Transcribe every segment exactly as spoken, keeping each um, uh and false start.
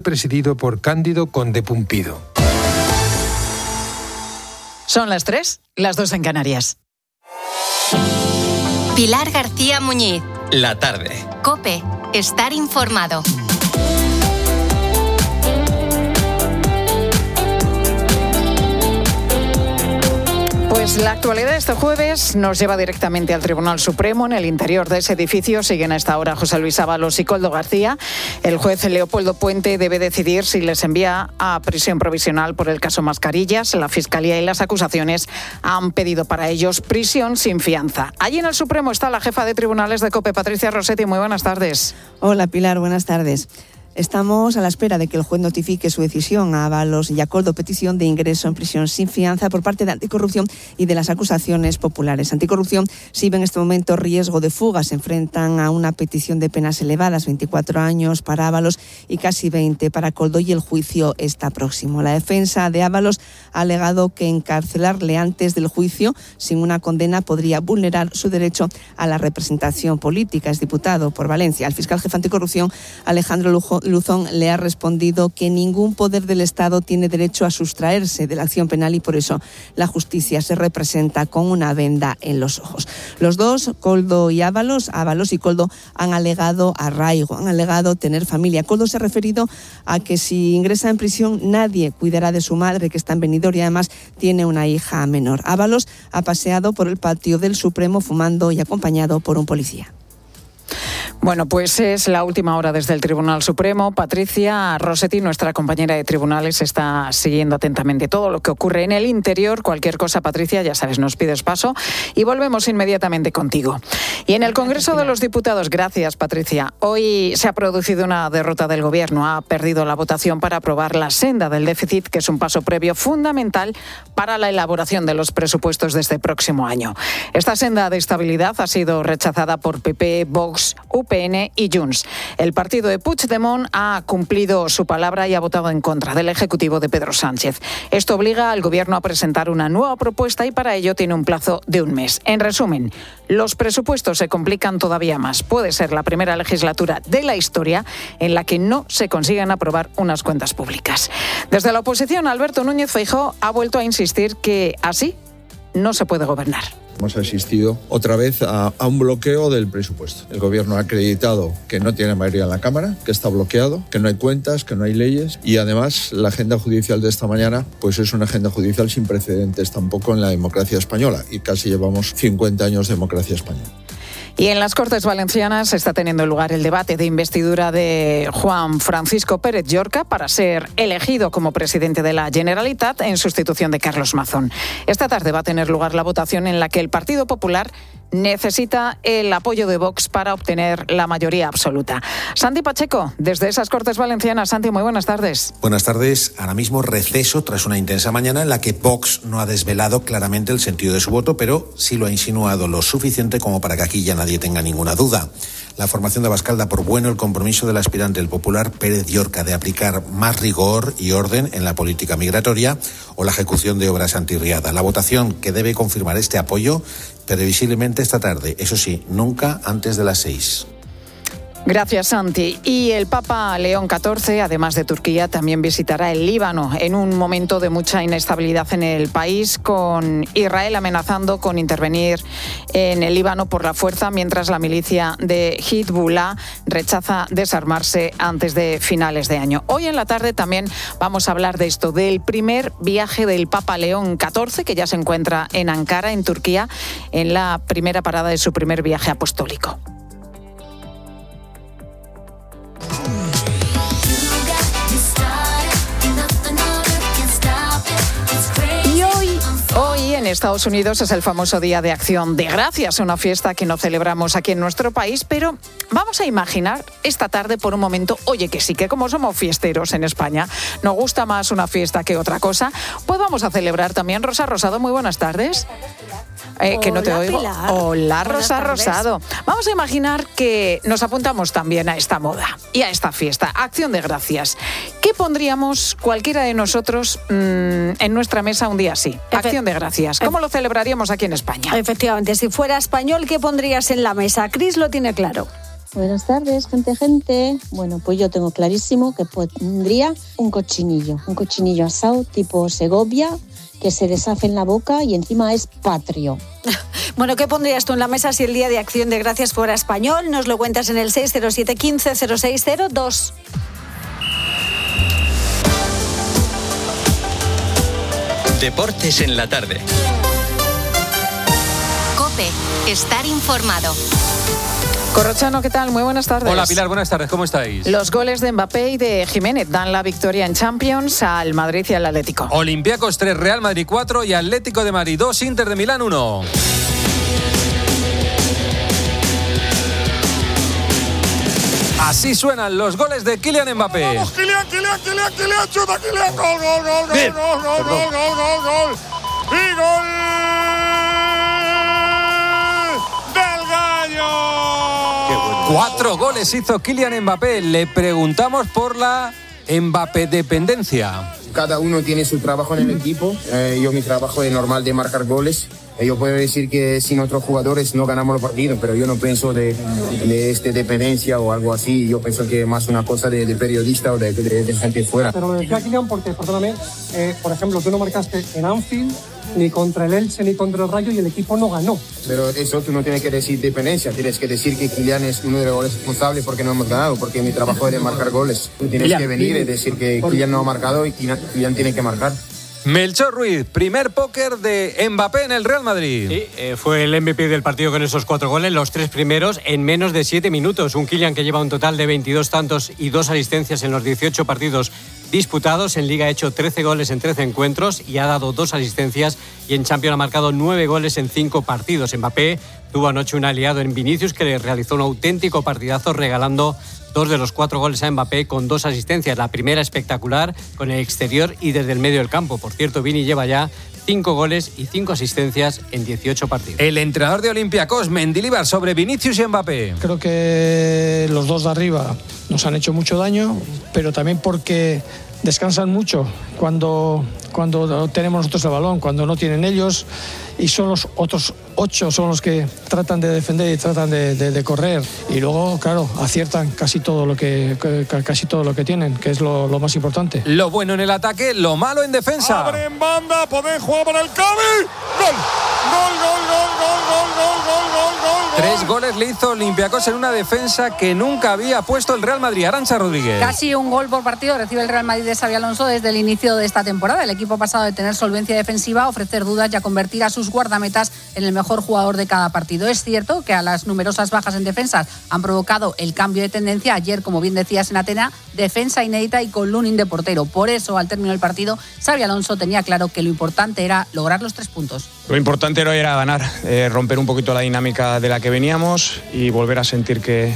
presidido por Cándido Conde Pumpido. Son las tres, las dos en Canarias. Pilar García Muñiz. La tarde. COPE. Estar informado. Pues la actualidad de este jueves nos lleva directamente al Tribunal Supremo. En el interior de ese edificio siguen a esta hora José Luis Ábalos y Koldo García. El juez Leopoldo Puente debe decidir si les envía a prisión provisional por el caso Mascarillas. La Fiscalía y las acusaciones han pedido para ellos prisión sin fianza. Allí en el Supremo está la jefa de tribunales de COPE, Patricia Rossetti. Muy buenas tardes. Hola Pilar, buenas tardes. Estamos a la espera de que el juez notifique su decisión a Ábalos y a Koldo, petición de ingreso en prisión sin fianza por parte de Anticorrupción y de las acusaciones populares. Anticorrupción sí ve en este momento riesgo de fuga. Se enfrentan a una petición de penas elevadas, veinticuatro años para Ábalos y casi veinte para Koldo, y el juicio está próximo. La defensa de Ábalos ha alegado que encarcelarle antes del juicio sin una condena podría vulnerar su derecho a la representación política. Es diputado por Valencia. El fiscal jefe anticorrupción, Alejandro Lujo Luzón, le ha respondido que ningún poder del Estado tiene derecho a sustraerse de la acción penal y por eso la justicia se representa con una venda en los ojos. Los dos, Koldo y Ábalos, Ábalos y Koldo, han alegado arraigo, han alegado tener familia. Koldo se ha referido a que si ingresa en prisión nadie cuidará de su madre, que está en Benidorm, y además tiene una hija menor. Ábalos ha paseado por el patio del Supremo fumando y acompañado por un policía. Bueno, pues es la última hora desde el Tribunal Supremo. Patricia Rossetti, nuestra compañera de tribunales, está siguiendo atentamente todo lo que ocurre en el interior. Cualquier cosa, Patricia, ya sabes, nos pides paso y volvemos inmediatamente contigo. Y en el Congreso de los Diputados, gracias, Patricia, hoy se ha producido una derrota del Gobierno. Ha perdido la votación para aprobar la senda del déficit, que es un paso previo fundamental para la elaboración de los presupuestos de este próximo año. Esta senda de estabilidad ha sido rechazada por P P, Vox, U P N y Junts. El partido de Puigdemont ha cumplido su palabra y ha votado en contra del Ejecutivo de Pedro Sánchez. Esto obliga al Gobierno a presentar una nueva propuesta y para ello tiene un plazo de un mes. En resumen, los presupuestos se complican todavía más. Puede ser la primera legislatura de la historia en la que no se consiguen aprobar unas cuentas públicas. Desde la oposición, Alberto Núñez Feijóo ha vuelto a insistir que así no se puede gobernar. Hemos asistido otra vez a, a un bloqueo del presupuesto. El Gobierno ha acreditado que no tiene mayoría en la Cámara, que está bloqueado, que no hay cuentas, que no hay leyes y además la agenda judicial de esta mañana pues es una agenda judicial sin precedentes tampoco en la democracia española y casi llevamos cincuenta años de democracia española. Y en las Cortes Valencianas está teniendo lugar el debate de investidura de Juan Francisco Pérez Llorca para ser elegido como presidente de la Generalitat en sustitución de Carlos Mazón. Esta tarde va a tener lugar la votación en la que el Partido Popular necesita el apoyo de Vox para obtener la mayoría absoluta. Santi Pacheco, desde esas Cortes Valencianas. Santi, muy buenas tardes. Buenas tardes. Ahora mismo receso tras una intensa mañana en la que Vox no ha desvelado claramente el sentido de su voto, pero sí lo ha insinuado lo suficiente como para que aquí ya nadie tenga ninguna duda. La formación de Abascal da por bueno el compromiso del aspirante del Popular Pérez Llorca de aplicar más rigor y orden en la política migratoria o la ejecución de obras antirriada. La votación que debe confirmar este apoyo previsiblemente esta tarde, eso sí, nunca antes de las seis. Gracias, Santi. Y el Papa León catorce, además de Turquía, también visitará el Líbano en un momento de mucha inestabilidad en el país, con Israel amenazando con intervenir en el Líbano por la fuerza, mientras la milicia de Hezbollah rechaza desarmarse antes de finales de año. Hoy en la tarde también vamos a hablar de esto, del primer viaje del Papa León catorce, que ya se encuentra en Ankara, en Turquía, en la primera parada de su primer viaje apostólico. Hoy en Estados Unidos es el famoso Día de Acción de Gracias, una fiesta que no celebramos aquí en nuestro país, pero vamos a imaginar esta tarde por un momento, oye, que sí, que como somos fiesteros en España, nos gusta más una fiesta que otra cosa, pues vamos a celebrar también. Rosa Rosado, muy buenas tardes. Eh, que no te oigo. Pilar. Hola, Buenas Rosa tardes. Rosado. Vamos a imaginar que nos apuntamos también a esta moda y a esta fiesta, Acción de Gracias. ¿Qué pondríamos cualquiera de nosotros mmm, en nuestra mesa un día así? Acción de Gracias. ¿Cómo lo celebraríamos aquí en España? Efectivamente, si fuera español, ¿qué pondrías en la mesa? Cris lo tiene claro. Buenas tardes, gente, gente. Bueno, pues yo tengo clarísimo que pondría un cochinillo, un cochinillo asado tipo Segovia, que se deshace en la boca y encima es patrio. Bueno, ¿qué pondrías tú en la mesa si el Día de Acción de Gracias fuera español? Nos lo cuentas en el seis cero siete uno cinco cero seis cero dos. Deportes en la tarde. COPE, estar informado. Corrochano, ¿qué tal? Muy buenas tardes. Hola Pilar, buenas tardes, ¿cómo estáis? Los goles de Mbappé y de Jiménez dan la victoria en Champions al Madrid y al Atlético. Olympiacos tres, Real Madrid cuatro y Atlético de Madrid dos, Inter de Milán uno. Así suenan los goles de Kylian Mbappé. ¡Vamos, Kylian, Kylian, Kylian, Kylian! ¡Chuta, Kylian! ¡Gol, gol, gol, gol, gol, gol, gol, gol, gol, gol! ¡Y gol del Gallo! Cuatro goles hizo Kylian Mbappé. Le preguntamos por la Mbappé dependencia. Cada uno tiene su trabajo en el equipo. Eh, yo mi trabajo es normal de marcar goles. Yo puedo decir que sin otros jugadores no ganamos los partidos, pero yo no pienso de, de este dependencia o algo así. Yo pienso que es más una cosa de, de periodista o de, de, de gente fuera. Pero lo decía Kylian porque, perdóname, eh, por ejemplo, tú no marcaste en Anfield ni contra el Elche ni contra el Rayo y el equipo no ganó. Pero eso tú no tienes que decir dependencia, tienes que decir que Kylian es uno de los responsables porque no hemos ganado, porque mi trabajo es de marcar goles. Tú tienes Kylian, que venir y decir que Kylian no ha marcado y Kylian tiene que marcar. Melchor Ruiz, primer póker de Mbappé en el Real Madrid. Sí, eh, fue el M V P del partido con esos cuatro goles, los tres primeros en menos de siete minutos. Un Kylian que lleva un total de veintidós tantos y dos asistencias en los dieciocho partidos disputados. En Liga ha hecho trece goles en trece encuentros y ha dado dos asistencias, y en Champions ha marcado nueve goles en cinco partidos. Mbappé tuvo anoche un aliado en Vinicius que le realizó un auténtico partidazo regalando dos de los cuatro goles a Mbappé con dos asistencias. La primera espectacular con el exterior y desde el medio del campo. Por cierto, Vini lleva ya cinco goles y cinco asistencias en dieciocho partidos. El entrenador de Olympiacos, Mendilibar, sobre Vinicius y Mbappé. Creo que los dos de arriba nos han hecho mucho daño, pero también porque descansan mucho cuando, cuando tenemos nosotros el balón, cuando no tienen ellos, y son los otros ocho son los que tratan de defender y tratan de, de, de correr, y luego claro aciertan casi todo lo que casi todo lo que tienen, que es lo, lo más importante. Lo bueno en el ataque, lo malo en defensa. Abre en banda, pueden jugar para el Cavi. Gol, gol, gol, gol, gol, gol, gol, gol, gol, gol. Tres goles le hizo Olympiacos en una defensa que nunca había puesto el Real Madrid. Arantxa Rodríguez. Casi un gol por partido recibe el Real Madrid de Xabi Alonso desde el inicio de esta temporada. El equipo ha pasado de tener solvencia defensiva a ofrecer dudas y a convertir a sus guardametas en el mejor jugador de cada partido. Es cierto que a las numerosas bajas en defensas han provocado el cambio de tendencia. Ayer, como bien decías en Atena, defensa inédita y con Lunin de portero. Por eso, al término del partido, Xabi Alonso tenía claro que lo importante era lograr los tres puntos. Lo importante hoy era ganar, eh, romper un poquito la dinámica de la que veníamos y volver a sentir que,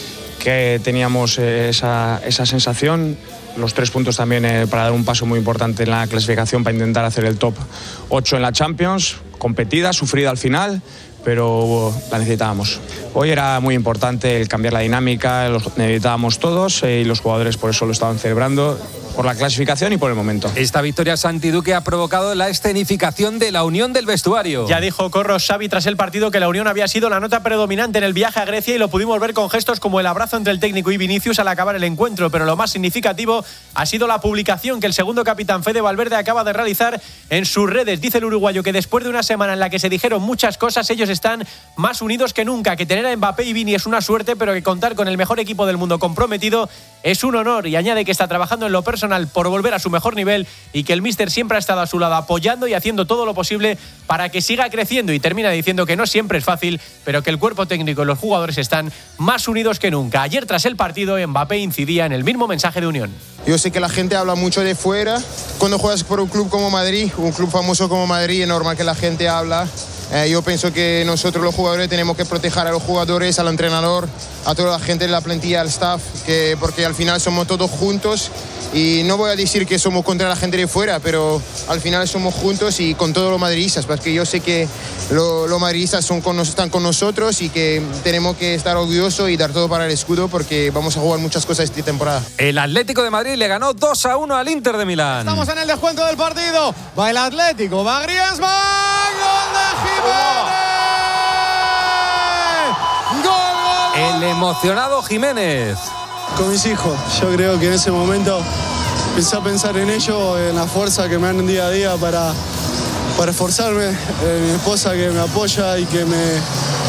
que teníamos eh, esa, esa sensación. Los tres puntos también eh, para dar un paso muy importante en la clasificación, para intentar hacer el top ocho en la Champions, competida, sufrida al final, pero la necesitábamos. Hoy era muy importante el cambiar la dinámica, lo necesitábamos todos eh, y los jugadores por eso lo estaban celebrando, por la clasificación y por el momento. Esta victoria Santi Duque ha provocado la escenificación de la unión del vestuario. Ya dijo Corro Xavi tras el partido que la unión había sido la nota predominante en el viaje a Grecia, y lo pudimos ver con gestos como el abrazo entre el técnico y Vinicius al acabar el encuentro, pero lo más significativo ha sido la publicación que el segundo capitán Fede Valverde acaba de realizar en sus redes. Dice el uruguayo que después de una semana en la que se dijeron muchas cosas, ellos están más unidos que nunca, que tener a Mbappé y Vini es una suerte, pero que contar con el mejor equipo del mundo comprometido es un honor, y añade que está trabajando en lo personal por volver a su mejor nivel y que el míster siempre ha estado a su lado apoyando y haciendo todo lo posible para que siga creciendo, y termina diciendo que no siempre es fácil, pero que el cuerpo técnico y los jugadores están más unidos que nunca. Ayer tras el partido, Mbappé incidía en el mismo mensaje de unión. Yo sé que la gente habla mucho de fuera. Cuando juegas por un club como Madrid, un club famoso como Madrid, es normal que la gente habla. Eh, yo pienso que nosotros los jugadores tenemos que proteger a los jugadores, al entrenador, a toda la gente de la plantilla, al staff, que, porque al final somos todos juntos, y no voy a decir que somos contra la gente de fuera, pero al final somos juntos y con todos los madridistas, porque yo sé que los lo madridistas son con, están con nosotros y que tenemos que estar orgullosos y dar todo para el escudo, porque vamos a jugar muchas cosas esta temporada. El Atlético de Madrid le ganó dos a uno al Inter de Milán. Estamos en el descuento del partido. Va el Atlético, va Griezmann, gol de Jiménez. Gol, gol, El el emocionado Jiménez. Con mis hijos, yo creo que en ese momento empecé a pensar en ellos, en la fuerza que me dan día a día para, para esforzarme, eh, mi esposa que me apoya y que me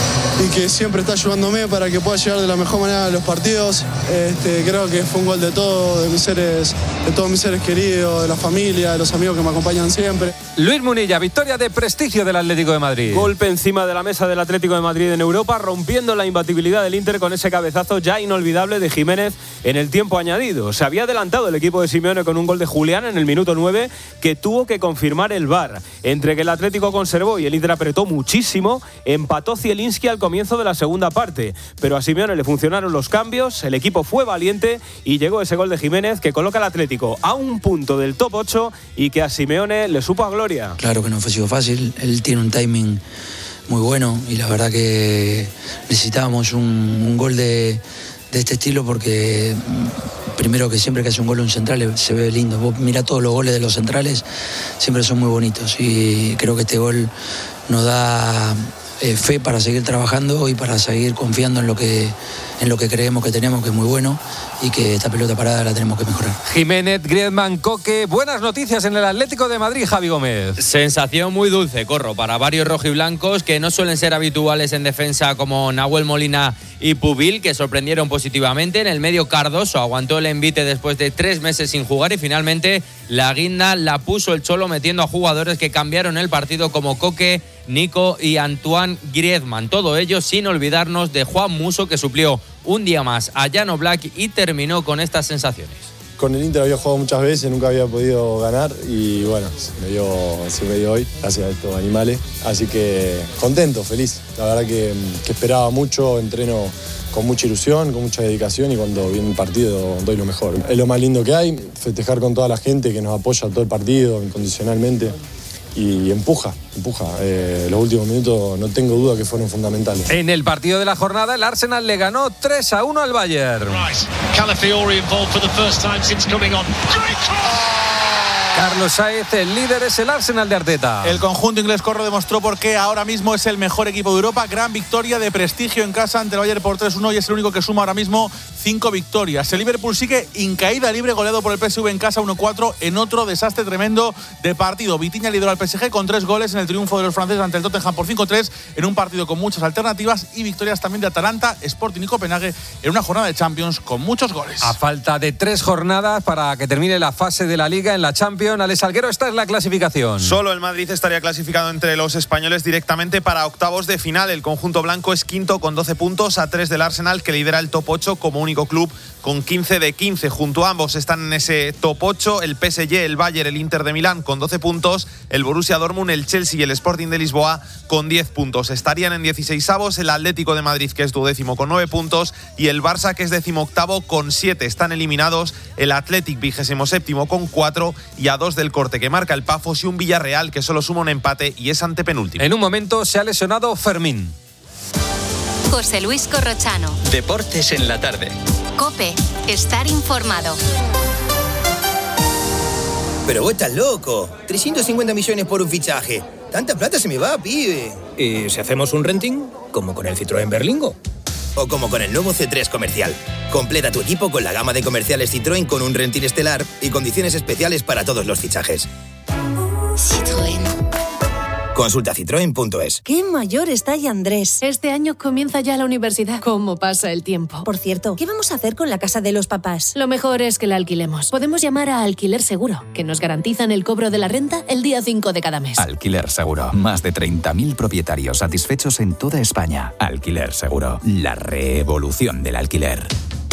y que siempre está ayudándome para que pueda llegar de la mejor manera a los partidos. Este, creo que fue un gol de todo, de mis seres, de todos mis seres queridos, de la familia, de los amigos que me acompañan siempre. Luis Munilla, victoria de prestigio del Atlético de Madrid. Golpe encima de la mesa del Atlético de Madrid en Europa, rompiendo la imbatibilidad del Inter con ese cabezazo ya inolvidable de Jiménez en el tiempo añadido. Se había adelantado el equipo de Simeone con un gol de Julián en el minuto nueve que tuvo que confirmar el V A R. Entre que el Atlético conservó y el Inter apretó muchísimo, empató Zielinski al comienzo de la segunda parte. Pero a Simeone le funcionaron los cambios, el equipo fue valiente y llegó ese gol de Jiménez que coloca al Atlético a un punto del top ocho y que a Simeone le supo a gloria. Claro que no fue sido fácil, él tiene un timing muy bueno y la verdad que necesitábamos un, un gol de, de este estilo porque primero que siempre que hace un gol un central se ve lindo. Vos mirá todos los goles de los centrales, siempre son muy bonitos y creo que este gol nos da eh, fe para seguir trabajando y para seguir confiando en lo que en lo que creemos que tenemos, que es muy bueno y que esta pelota parada la tenemos que mejorar. Jiménez, Griezmann, Coque, buenas noticias en el Atlético de Madrid, Javi Gómez. Sensación muy dulce, Corro, para varios rojiblancos que no suelen ser habituales en defensa como Nahuel Molina y Pubil, que sorprendieron positivamente. En el medio Cardoso aguantó el envite después de tres meses sin jugar y finalmente la guinda la puso el Cholo metiendo a jugadores que cambiaron el partido como Coque, Nico y Antoine Griezmann. Todo ello sin olvidarnos de Juan Musso, que suplió un día más a Jan Oblak y terminó con estas sensaciones. Con el Inter había jugado muchas veces, nunca había podido ganar y bueno, se me dio, se me dio hoy, gracias a estos animales. Así que contento, feliz. La verdad que, que esperaba mucho, entreno con mucha ilusión, con mucha dedicación y cuando viene el partido doy lo mejor. Es lo más lindo que hay, festejar con toda la gente que nos apoya todo el partido incondicionalmente. Y empuja, empuja. Eh, los últimos minutos no tengo duda que fueron fundamentales. En el partido de la jornada, el Arsenal le ganó tres a uno al Bayern. Carlos Sainz, el líder es el Arsenal de Arteta. El conjunto inglés, Corro, demostró por qué ahora mismo es el mejor equipo de Europa. Gran victoria de prestigio en casa ante el Bayern por tres uno y es el único que suma ahora mismo cinco victorias. El Liverpool sigue en caída libre, goleado por el P S V en casa uno cuatro en otro desastre tremendo de partido. Vitinha lideró al P S G con tres goles en el triunfo de los franceses ante el Tottenham por cinco tres en un partido con muchas alternativas y victorias también de Atalanta, Sporting y Copenhague en una jornada de Champions con muchos goles. A falta de tres jornadas para que termine la fase de la Liga en la Champions, Alex Salguero, esta es la clasificación. Solo el Madrid estaría clasificado entre los españoles directamente para octavos de final. El conjunto blanco es quinto con doce puntos, a tres del Arsenal, que lidera el top ocho como único club con quince de quince. Junto a ambos están en ese top ocho el P S G, el Bayern, el Inter de Milán con doce puntos, el Borussia Dortmund, el Chelsea y el Sporting de Lisboa con diez puntos. Estarían en dieciseisavos el Atlético de Madrid, que es duodécimo con nueve puntos, y el Barça, que es decimoctavo con siete. Están eliminados el Athletic, vigésimo séptimo con cuatro, y a dos del Corte, que marca el Pafos, y un Villarreal que solo suma un empate y es antepenúltimo. En un momento se ha lesionado Fermín. José Luis Corrochano. Deportes en la tarde. COPE. Estar informado. Pero vos estás loco. trescientos cincuenta millones por un fichaje. Tanta plata se me va, pibe. ¿Y si hacemos un renting? ¿Como con el Citroën Berlingo? O como con el nuevo C tres Comercial. Completa tu equipo con la gama de comerciales Citroën con un renting estelar y condiciones especiales para todos los fichajes. Citroën. Consulta citroen punto es. ¡Qué mayor está ya Andrés! Este año comienza ya la universidad. ¿Cómo pasa el tiempo? Por cierto, ¿qué vamos a hacer con la casa de los papás? Lo mejor es que la alquilemos. Podemos llamar a Alquiler Seguro, que nos garantizan el cobro de la renta el día cinco de cada mes. Alquiler Seguro. Más de treinta mil propietarios satisfechos en toda España. Alquiler Seguro. La revolución del alquiler.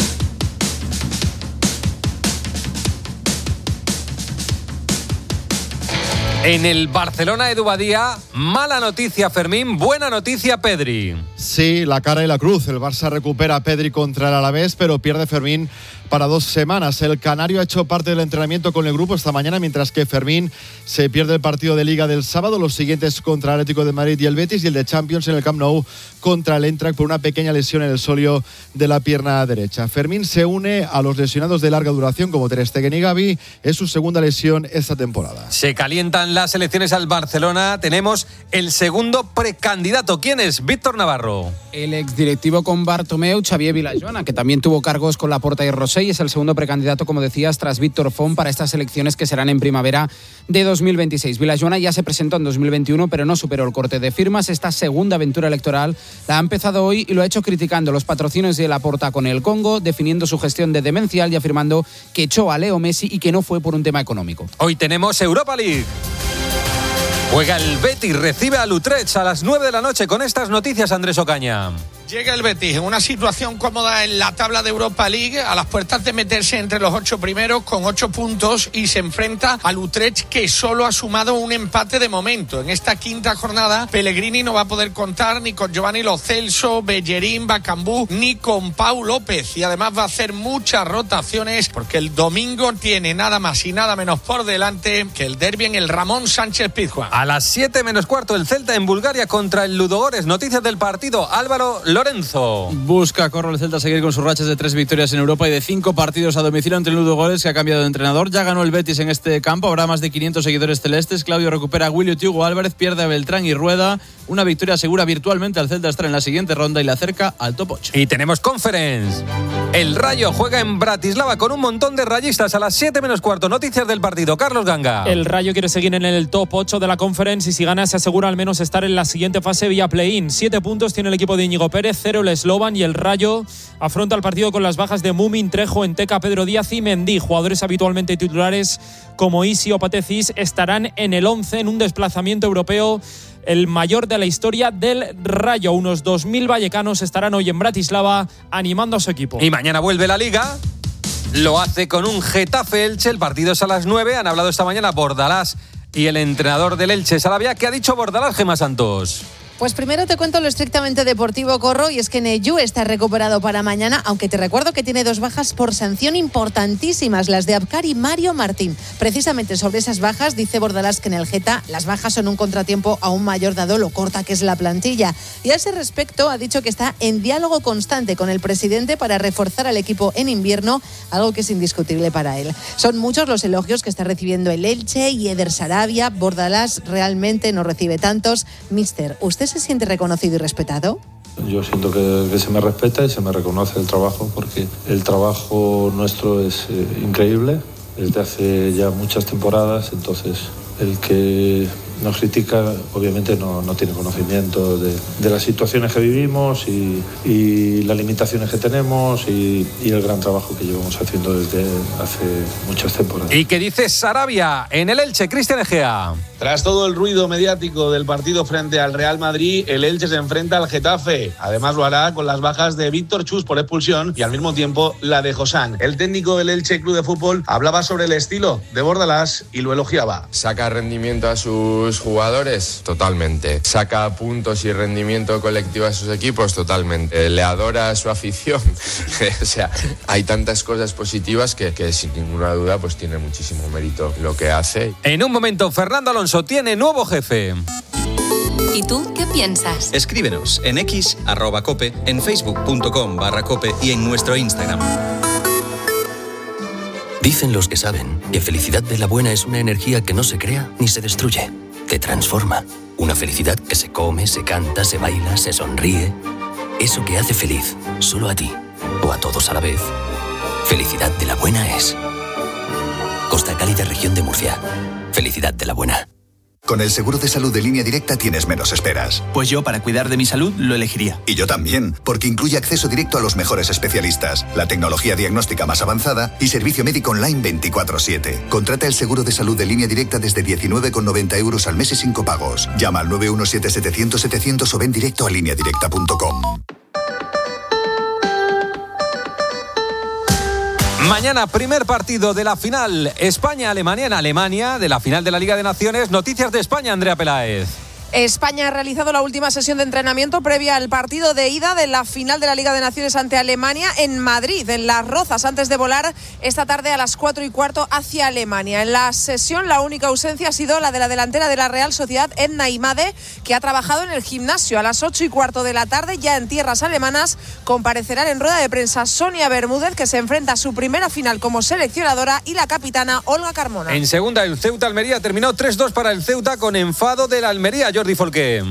En el Barcelona, Edu Badía, mala noticia Fermín, buena noticia Pedri. Sí, la cara y la cruz. El Barça recupera a Pedri contra el Alavés, pero pierde Fermín para dos semanas. El canario ha hecho parte del entrenamiento con el grupo esta mañana, mientras que Fermín se pierde el partido de Liga del sábado. Los siguientes contra el Atlético de Madrid y el Betis, y el de Champions en el Camp Nou contra el Eintracht por una pequeña lesión en el sóleo de la pierna derecha. Fermín se une a los lesionados de larga duración como Ter Stegen y Gavi. Es su segunda lesión esta temporada. Se calientan las elecciones al Barcelona. Tenemos el segundo precandidato. ¿Quién es? Víctor Navarro. Lorenzo. El exdirectivo con Bartomeu, Xavier Vilajoana, que también tuvo cargos con Laporta y Rosell, es el segundo precandidato, como decías, tras Víctor Font para estas elecciones que serán en primavera de dos mil veintiséis. Vilajoana ya se presentó en dos mil veintiuno, pero no superó el corte de firmas. Esta segunda aventura electoral la ha empezado hoy y lo ha hecho criticando los patrocinios de Laporta con el Congo, definiendo su gestión de demencial y afirmando que echó a Leo Messi y que no fue por un tema económico. Hoy tenemos Europa League. Juega el Betis, recibe al Utrecht a las nueve de la noche. Con estas noticias, Andrés Ocaña. Llega el Betis en una situación cómoda en la tabla de Europa League, a las puertas de meterse entre los ocho primeros con ocho puntos, y se enfrenta al Utrecht, que solo ha sumado un empate de momento. En esta quinta jornada, Pellegrini no va a poder contar ni con Giovanni Lo Celso, Bellerín, Bacambú, ni con Pau López, y además va a hacer muchas rotaciones porque el domingo tiene nada más y nada menos por delante que el derbi en el Ramón Sánchez Pizjuán. A las siete menos cuarto, el Celta en Bulgaria contra el Ludogorets. Noticias del partido, Álvaro Lorenzo. Busca Corro el Celta seguir con sus rachas de tres victorias en Europa y de cinco partidos a domicilio ante el Ludogorets, que ha cambiado de entrenador. Ya ganó el Betis en este campo, habrá más de quinientos seguidores celestes. Claudio recupera a Willy Tiago Álvarez, pierde a Beltrán y Rueda. Una victoria asegura virtualmente al Celta estar en la siguiente ronda y le acerca al top ocho. Y tenemos Conference. El Rayo juega en Bratislava con un montón de rayistas a las siete menos cuarto. Noticias del partido, Carlos Ganga. El Rayo quiere seguir en el top ocho de la Conference y si gana se asegura al menos estar en la siguiente fase vía play-in. Siete puntos tiene el equipo de Íñigo Pérez, cero el Slovan, y el Rayo afronta el partido con las bajas de Mumin, Trejo, Enteca, Pedro Díaz y Mendy. Jugadores habitualmente titulares como Isi o Patecis estarán en el once en un desplazamiento europeo, el mayor de la historia del Rayo. Unos dos mil vallecanos estarán hoy en Bratislava animando a su equipo. Y mañana vuelve la Liga. Lo hace con un Getafe-Elche. El partido es a las nueve. Han hablado esta mañana Bordalás y el entrenador del Elche, Sarabia. ¿Qué ha dicho Bordalás, Gemma Santos? Pues primero te cuento lo estrictamente deportivo, Corro, y es que Neyu está recuperado para mañana, aunque te recuerdo que tiene dos bajas por sanción importantísimas, las de Abkar y Mario Martín. Precisamente sobre esas bajas dice Bordalás que en el Geta las bajas son un contratiempo aún mayor dado lo corta que es la plantilla. Y a ese respecto ha dicho que está en diálogo constante con el presidente para reforzar al equipo en invierno, algo que es indiscutible para él. Son muchos los elogios que está recibiendo el Elche y Eder Sarabia. Bordalás realmente no recibe tantos. Mister, ¿usted se siente reconocido y respetado? Yo siento que, que se me respeta y se me reconoce el trabajo, porque el trabajo nuestro es eh, increíble desde hace ya muchas temporadas. Entonces el que nos critica obviamente no, no tiene conocimiento de, de las situaciones que vivimos y, y las limitaciones que tenemos y, y el gran trabajo que llevamos haciendo desde hace muchas temporadas. ¿Y qué dice Sarabia en el Elche, Cristian Egea? Tras todo el ruido mediático del partido frente al Real Madrid, el Elche se enfrenta al Getafe. Además lo hará con las bajas de Víctor Chus por expulsión y al mismo tiempo la de Josán. El técnico del Elche Club de Fútbol hablaba sobre el estilo de Bordalás y lo elogiaba. ¿Saca rendimiento a sus jugadores? Totalmente. ¿Saca puntos y rendimiento colectivo a sus equipos? Totalmente. ¿Le adora a su afición? O sea, hay tantas cosas positivas que, que sin ninguna duda pues tiene muchísimo mérito lo que hace. En un momento, Fernando Alonso tiene nuevo jefe. ¿Y tú qué piensas? Escríbenos en X, arroba cope, en facebook.com barra cope y en nuestro Instagram. Dicen los que saben que felicidad de la buena es una energía que no se crea ni se destruye, te transforma. Una felicidad que se come, se canta, se baila, se sonríe. Eso que hace feliz, solo a ti o a todos a la vez. Felicidad de la buena es Costa Cálida, región de Murcia. Felicidad de la buena. Con el seguro de salud de Línea Directa tienes menos esperas. Pues yo, para cuidar de mi salud, lo elegiría. Y yo también, porque incluye acceso directo a los mejores especialistas, la tecnología diagnóstica más avanzada y servicio médico online veinticuatro siete. Contrata el seguro de salud de Línea Directa desde diecinueve con noventa euros al mes y sin copagos. Llama al nueve uno siete siete cero cero setecientos o ven directo a línea directa punto com. Mañana, primer partido de la final España-Alemania en Alemania, de la final de la Liga de Naciones. Noticias de España, Andrea Peláez. España ha realizado la última sesión de entrenamiento previa al partido de ida de la final de la Liga de Naciones ante Alemania en Madrid, en Las Rozas, antes de volar esta tarde a las cuatro y cuarto hacia Alemania. En la sesión la única ausencia ha sido la de la delantera de la Real Sociedad, Edna Imade, que ha trabajado en el gimnasio. A las ocho y cuarto de la tarde, ya en tierras alemanas, comparecerán en rueda de prensa Sonia Bermúdez, que se enfrenta a su primera final como seleccionadora, y la capitana Olga Carmona. En segunda, el Ceuta-Almería terminó tres dos para el Ceuta con enfado del Almería. Jordi Folqué.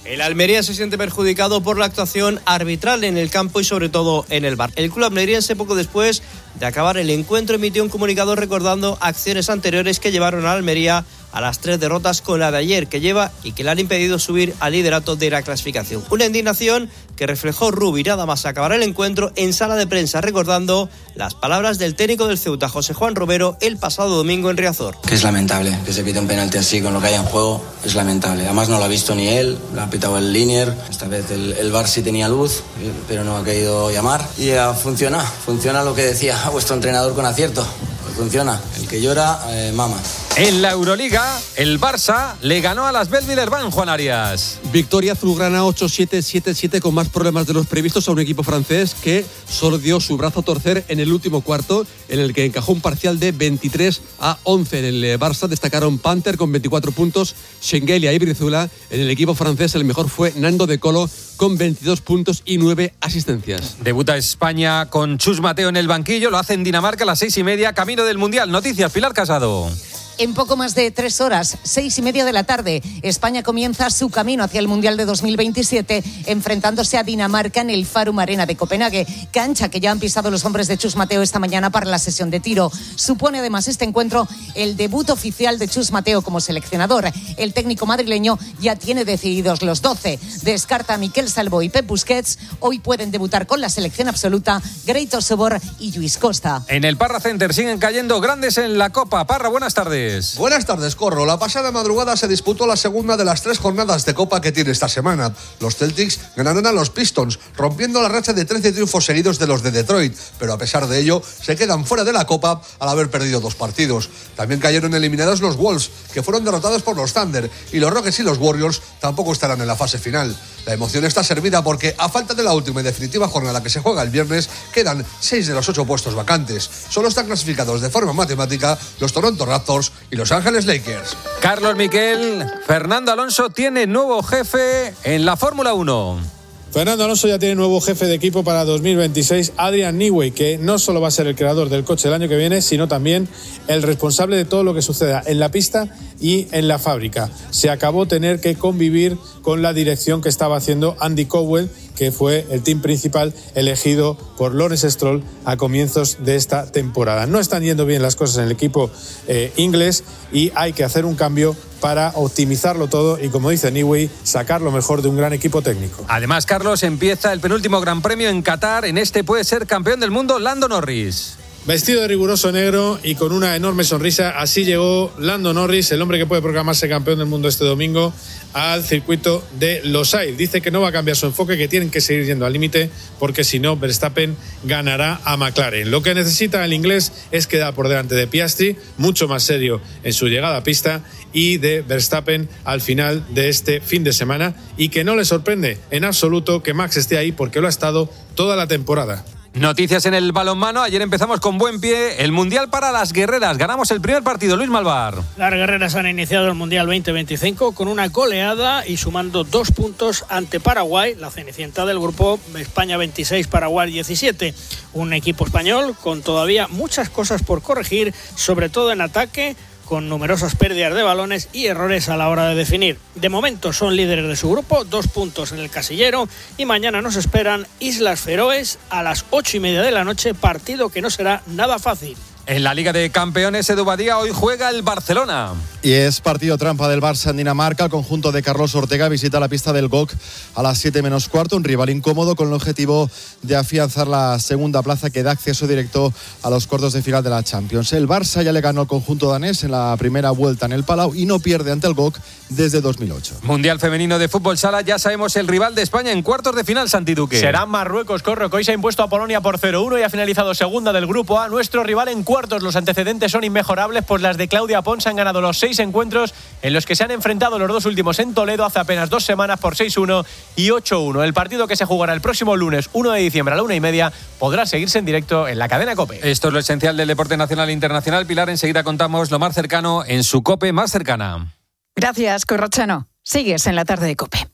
El Almería se siente perjudicado por la actuación arbitral en el campo y sobre todo en el V A R. El club almeriense, poco después de acabar el encuentro, emitió un comunicado recordando acciones anteriores que llevaron a Almería a las tres derrotas con la de ayer que lleva y que le han impedido subir al liderato de la clasificación. Una indignación que reflejó Rubi nada más acabar el encuentro en sala de prensa, recordando las palabras del técnico del Ceuta, José Juan Romero, el pasado domingo en Riazor. Que es lamentable que se pite un penalti así con lo que hay en juego, es lamentable. Además no lo ha visto ni él, lo ha pitado el Linier. Esta vez el, el V A R sí tenía luz, pero no ha querido llamar. Y uh, funciona, funciona lo que decía vuestro entrenador con acierto. Funciona, el que llora, eh, mama. En la Euroliga, el Barça le ganó a las Belvillerban, Juan Arias. Victoria azulgrana ocho siete siete siete con más problemas de los previstos a un equipo francés que solo dio su brazo a torcer en el último cuarto, en el que encajó un parcial de veintitrés a once. En el Barça destacaron Panther con veinticuatro puntos, Schengelia y Brizuela. En el equipo francés el mejor fue Nando De Colo con veintidós puntos y nueve asistencias. Debuta España con Chus Mateo en el banquillo, lo hace en Dinamarca a las seis y media, camino del Mundial. Noticias, Pilar Casado. En poco más de tres horas, seis y media de la tarde, España comienza su camino hacia el Mundial de dos mil veintisiete, enfrentándose a Dinamarca en el Farum Arena de Copenhague, cancha que ya han pisado los hombres de Chus Mateo esta mañana para la sesión de tiro. Supone además este encuentro el debut oficial de Chus Mateo como seleccionador. El técnico madrileño ya tiene decididos los doce. Descarta a Miquel Salvo y Pep Busquets. Hoy pueden debutar con la selección absoluta Greito Sobor y Lluís Costa. En el Parra Center siguen cayendo grandes en la Copa. Parra, buenas tardes. Buenas tardes, Corro. La pasada madrugada se disputó la segunda de las tres jornadas de Copa que tiene esta semana. Los Celtics ganaron a los Pistons, rompiendo la racha de trece triunfos seguidos de los de Detroit, pero a pesar de ello se quedan fuera de la Copa al haber perdido dos partidos. También cayeron eliminados los Wolves, que fueron derrotados por los Thunder, y los Rockets y los Warriors tampoco estarán en la fase final. La emoción está servida porque, a falta de la última y definitiva jornada que se juega el viernes, quedan seis de los ocho puestos vacantes. Solo están clasificados de forma matemática los Toronto Raptors y Los Ángeles Lakers. Carlos Miquel, Fernando Alonso tiene nuevo jefe en la Fórmula uno. Fernando Alonso ya tiene nuevo jefe de equipo para dos mil veintiséis, Adrian Newey, que no solo va a ser el creador del coche el año que viene, sino también el responsable de todo lo que suceda en la pista y en la fábrica. Se acabó tener que convivir con la dirección que estaba haciendo Andy Cowell, que fue el team principal elegido por Lawrence Stroll a comienzos de esta temporada. No están yendo bien las cosas en el equipo eh, inglés y hay que hacer un cambio para optimizarlo todo y, como dice Newey, sacar lo mejor de un gran equipo técnico. Además, Carlos, empieza el penúltimo Gran Premio en Qatar. En este puede ser campeón del mundo Lando Norris. Vestido de riguroso negro y con una enorme sonrisa, así llegó Lando Norris, el hombre que puede proclamarse campeón del mundo este domingo, al circuito de Losail. Dice que no va a cambiar su enfoque, que tienen que seguir yendo al límite, porque si no, Verstappen ganará a McLaren. Lo que necesita el inglés es quedar por delante de Piastri, mucho más serio en su llegada a pista, y de Verstappen al final de este fin de semana, y que no le sorprende en absoluto que Max esté ahí, porque lo ha estado toda la temporada. Noticias en el balonmano. Ayer empezamos con buen pie el Mundial para las guerreras. Ganamos el primer partido. Luis Malvar. Las guerreras han iniciado el Mundial veinte veinticinco con una goleada y sumando dos puntos ante Paraguay, la cenicienta del grupo. España veintiséis, Paraguay diecisiete. Un equipo español con todavía muchas cosas por corregir, sobre todo en ataque, con numerosas pérdidas de balones y errores a la hora de definir. De momento son líderes de su grupo, dos puntos en el casillero, y mañana nos esperan Islas Feroes a las ocho y media de la noche, partido que no será nada fácil. En la Liga de Campeones, Edu Badía, hoy juega el Barcelona. Y es partido trampa del Barça en Dinamarca. El conjunto de Carlos Ortega visita la pista del G O C a las siete menos cuarto. Un rival incómodo con el objetivo de afianzar la segunda plaza que da acceso directo a los cuartos de final de la Champions. El Barça ya le ganó al conjunto danés en la primera vuelta en el Palau y no pierde ante el G O C desde dos mil ocho. Mundial femenino de fútbol sala. Ya sabemos el rival de España en cuartos de final, Santi Duque. Será Marruecos. Corro, que hoy se ha impuesto a Polonia por cero uno y ha finalizado segunda del grupo A. Nuestro rival en cuartos. Los antecedentes son inmejorables, pues las de Claudia Pons han ganado los seis encuentros en los que se han enfrentado los dos últimos en Toledo hace apenas dos semanas por seis uno y ocho uno. El partido que se jugará el próximo lunes uno de diciembre a la una y media podrá seguirse en directo en la cadena COPE. Esto es lo esencial del deporte nacional e internacional. Pilar, enseguida contamos lo más cercano en su COPE más cercana. Gracias, Corrochano. Sigues en la tarde de COPE.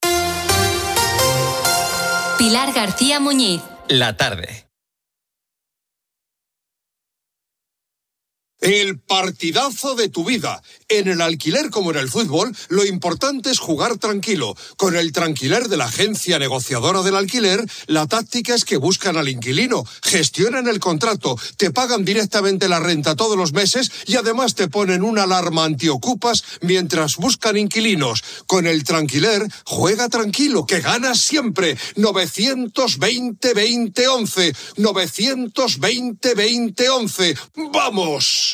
Pilar García Muñiz. La tarde. El partidazo de tu vida. En el alquiler como en el fútbol, lo importante es jugar tranquilo. Con el Tranquiler de la agencia negociadora del alquiler, la táctica es que buscan al inquilino, gestionan el contrato, te pagan directamente la renta todos los meses y además te ponen una alarma antiocupas mientras buscan inquilinos. Con el Tranquiler, juega tranquilo, que ganas siempre. novecientos veinte veinte once. novecientos veinte veinte once. ¡Vamos!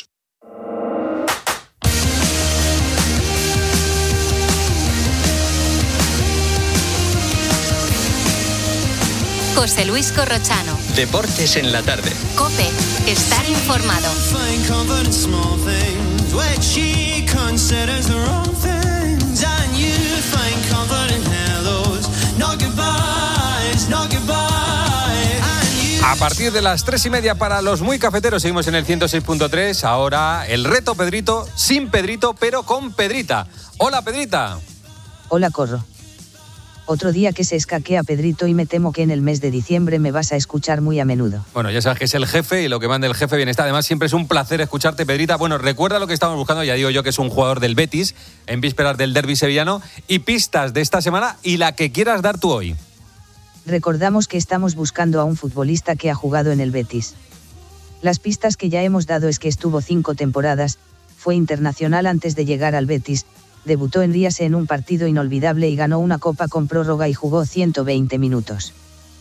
José Luis Corrochano. Deportes en la tarde. COPE. Estar informado. A partir de las tres y media para los muy cafeteros seguimos en el ciento seis punto tres. Ahora el reto Pedrito, sin Pedrito, pero con Pedrita. Hola, Pedrita. Hola, Corro. Otro día que se escaquea Pedrito y me temo que en el mes de diciembre me vas a escuchar muy a menudo. Bueno, ya sabes que es el jefe y lo que manda el jefe bien está. Además, siempre es un placer escucharte, Pedrita. Bueno, recuerda lo que estamos buscando, ya digo yo que es un jugador del Betis en vísperas del derbi sevillano y pistas de esta semana y la que quieras dar tú hoy. Recordamos que estamos buscando a un futbolista que ha jugado en el Betis. Las pistas que ya hemos dado es que estuvo cinco temporadas, fue internacional antes de llegar al Betis, debutó en Riase en un partido inolvidable y ganó una copa con prórroga y jugó ciento veinte minutos.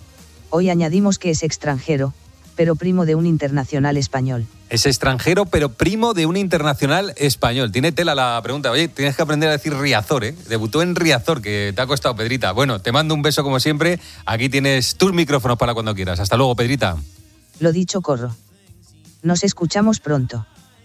Hoy añadimos que es extranjero, pero primo de un internacional español. Es extranjero, pero primo de un internacional español. Tiene tela la pregunta. Oye, tienes que aprender a decir Riazor, ¿eh? Debutó en Riazor, que te ha costado, Pedrita. Bueno, te mando un beso como siempre. Aquí tienes tus micrófonos para cuando quieras. Hasta luego, Pedrita. Lo dicho, Corro. Nos escuchamos pronto.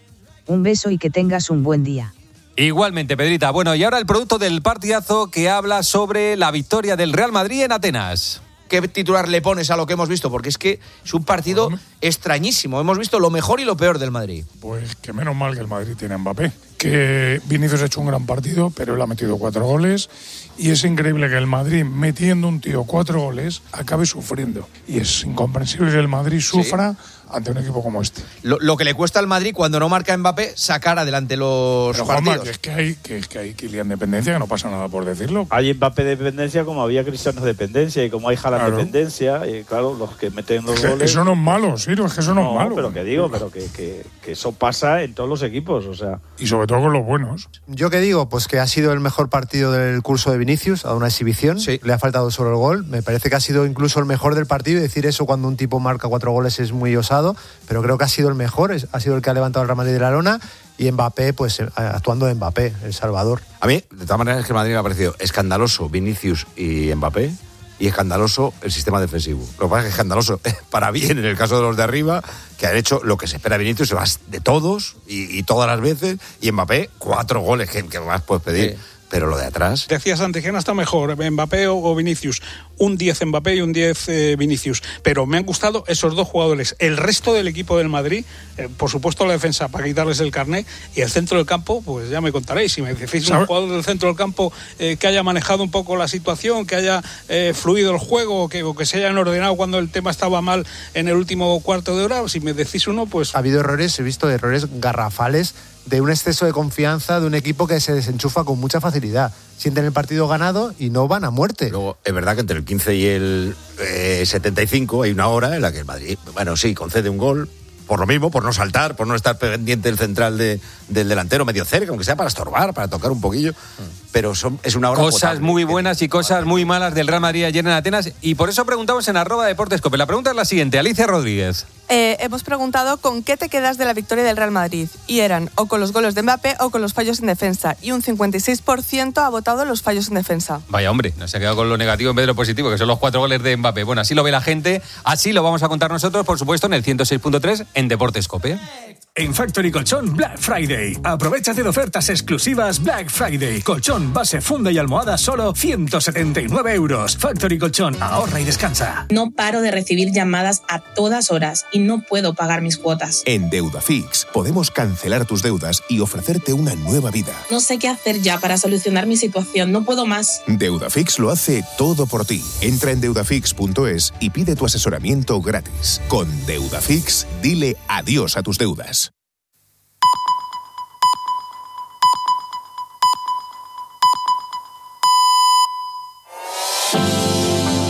Un beso y que tengas un buen día. Igualmente, Pedrita. Bueno, y ahora el producto del partidazo que habla sobre la victoria del Real Madrid en Atenas. ¿Qué titular le pones a lo que hemos visto? Porque es que es un partido extrañísimo. Hemos visto lo mejor y lo peor del Madrid. Pues que menos mal que el Madrid tiene a Mbappé. Que Vinicius ha hecho un gran partido, pero él ha metido cuatro goles. Y es increíble que el Madrid, metiendo un tío cuatro goles, acabe sufriendo. Y es incomprensible que el Madrid sufra sí. ante un equipo como este. Lo, lo que le cuesta al Madrid cuando no marca Mbappé, sacar adelante los pero, partidos. Juanma, que es que hay, que es que hay Kylian dependencia, que no pasa nada por decirlo. Hay Mbappé dependencia como había Cristiano dependencia y como hay Haaland claro. dependencia. Y claro, los que meten los es que goles... Eso no es malo, Ciro, es que eso no, no es malo. pero que digo, pero que, que, que eso pasa en todos los equipos, o sea... Y sobre todo con los buenos. ¿Yo qué digo? Pues que ha sido el mejor partido del curso de Vinicius, a una exhibición. Sí. Le ha faltado solo el gol. Me parece que ha sido incluso el mejor del partido. Y decir eso cuando un tipo marca cuatro goles es muy osado, pero creo que ha sido el mejor, ha sido el que ha levantado el Real Madrid de la lona. Y Mbappé, pues actuando de Mbappé, el salvador. A mí, de todas maneras, es que el Madrid me ha parecido escandaloso Vinicius y Mbappé, y escandaloso el sistema defensivo. Lo que pasa es que es escandaloso para bien en el caso de los de arriba, que han hecho lo que se espera de Vinicius, se va de todos y, y todas las veces, y Mbappé, cuatro goles, que, que más puedes pedir. Sí. Pero lo de atrás... Decías antes, ¿quién está mejor, Mbappé o, o Vinicius? Un diez Mbappé y un diez eh, Vinicius. Pero me han gustado esos dos jugadores. El resto del equipo del Madrid, eh, por supuesto la defensa para quitarles el carné, y el centro del campo, pues ya me contaréis. Si me decís un jugador del centro del campo eh, que haya manejado un poco la situación, que haya eh, fluido el juego, que, o que se hayan ordenado cuando el tema estaba mal en el último cuarto de hora, si me decís uno, pues... Ha habido errores, he visto errores garrafales de un exceso de confianza de un equipo que se desenchufa con mucha facilidad. Sienten el partido ganado y no van a muerte. Luego, es verdad que entre el quince y el eh, setenta y cinco hay una hora en la que el Madrid, bueno, sí, concede un gol, por lo mismo, por no saltar, por no estar pendiente del central de, del delantero medio cerca, aunque sea para estorbar, para tocar un poquillo. Pero son, es una hora cosas potable. muy buenas y cosas muy malas del Real Madrid ayer en Atenas, y por eso preguntamos en arroba Deportes Cope. La pregunta es la siguiente, Alicia Rodríguez. Eh, hemos preguntado con qué te quedas de la victoria del Real Madrid, y eran o con los goles de Mbappé o con los fallos en defensa, y un cincuenta y seis por ciento ha votado los fallos en defensa. Vaya hombre, no se ha quedado con lo negativo en vez de lo positivo, que son los cuatro goles de Mbappé. Bueno, así lo ve la gente, así lo vamos a contar nosotros, por supuesto, en el ciento seis punto tres en Deportes Cope. En Factory Colchón Black Friday. Aprovechate de ofertas exclusivas Black Friday. Colchón, base, funda y almohada solo ciento setenta y nueve euros. Factory Colchón, ahorra y descansa. No paro de recibir llamadas a todas horas y no puedo pagar mis cuotas. En Deudafix podemos cancelar tus deudas y ofrecerte una nueva vida. No sé qué hacer ya para solucionar mi situación. No puedo más. Deudafix lo hace todo por ti. Entra en deudafix punto es y pide tu asesoramiento gratis. Con Deudafix, dile adiós a tus deudas.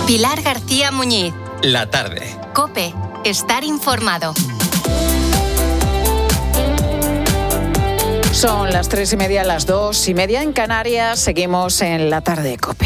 Pilar García Muñiz. La tarde. COPE. Estar informado. Son las tres y media, las dos y media en Canarias. Seguimos en la tarde de COPE.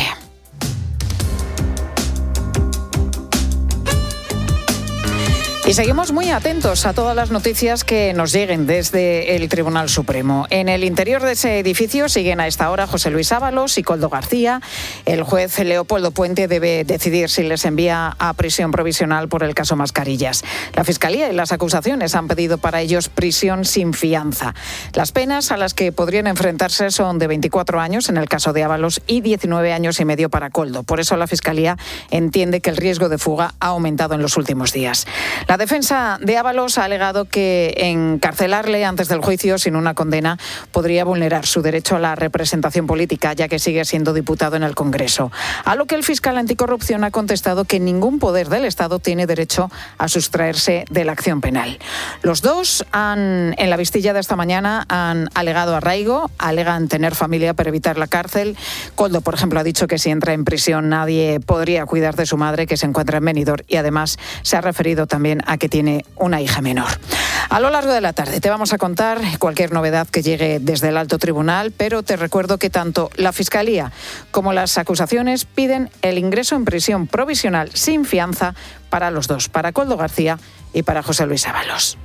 Y seguimos muy atentos a todas las noticias que nos lleguen desde el Tribunal Supremo. En el interior de ese edificio siguen a esta hora José Luis Ábalos y Koldo García. El juez Leopoldo Puente debe decidir si les envía a prisión provisional por el caso Mascarillas. La Fiscalía y las acusaciones han pedido para ellos prisión sin fianza. Las penas a las que podrían enfrentarse son de veinticuatro años en el caso de Ábalos y diecinueve años y medio para Koldo. Por eso la Fiscalía entiende que el riesgo de fuga ha aumentado en los últimos días. La La defensa de Ábalos ha alegado que encarcelarle antes del juicio sin una condena podría vulnerar su derecho a la representación política, ya que sigue siendo diputado en el Congreso. A lo que el fiscal anticorrupción ha contestado que ningún poder del Estado tiene derecho a sustraerse de la acción penal. Los dos han, en la vistilla de esta mañana, han alegado arraigo, alegan tener familia para evitar la cárcel. Koldo, por ejemplo, ha dicho que si entra en prisión nadie podría cuidar de su madre, que se encuentra en Benidorm, y además se ha referido también a que tiene una hija menor. A lo largo de la tarde te vamos a contar cualquier novedad que llegue desde el alto tribunal, pero te recuerdo que tanto la Fiscalía como las acusaciones piden el ingreso en prisión provisional sin fianza para los dos, para Koldo García y para José Luis Ábalos.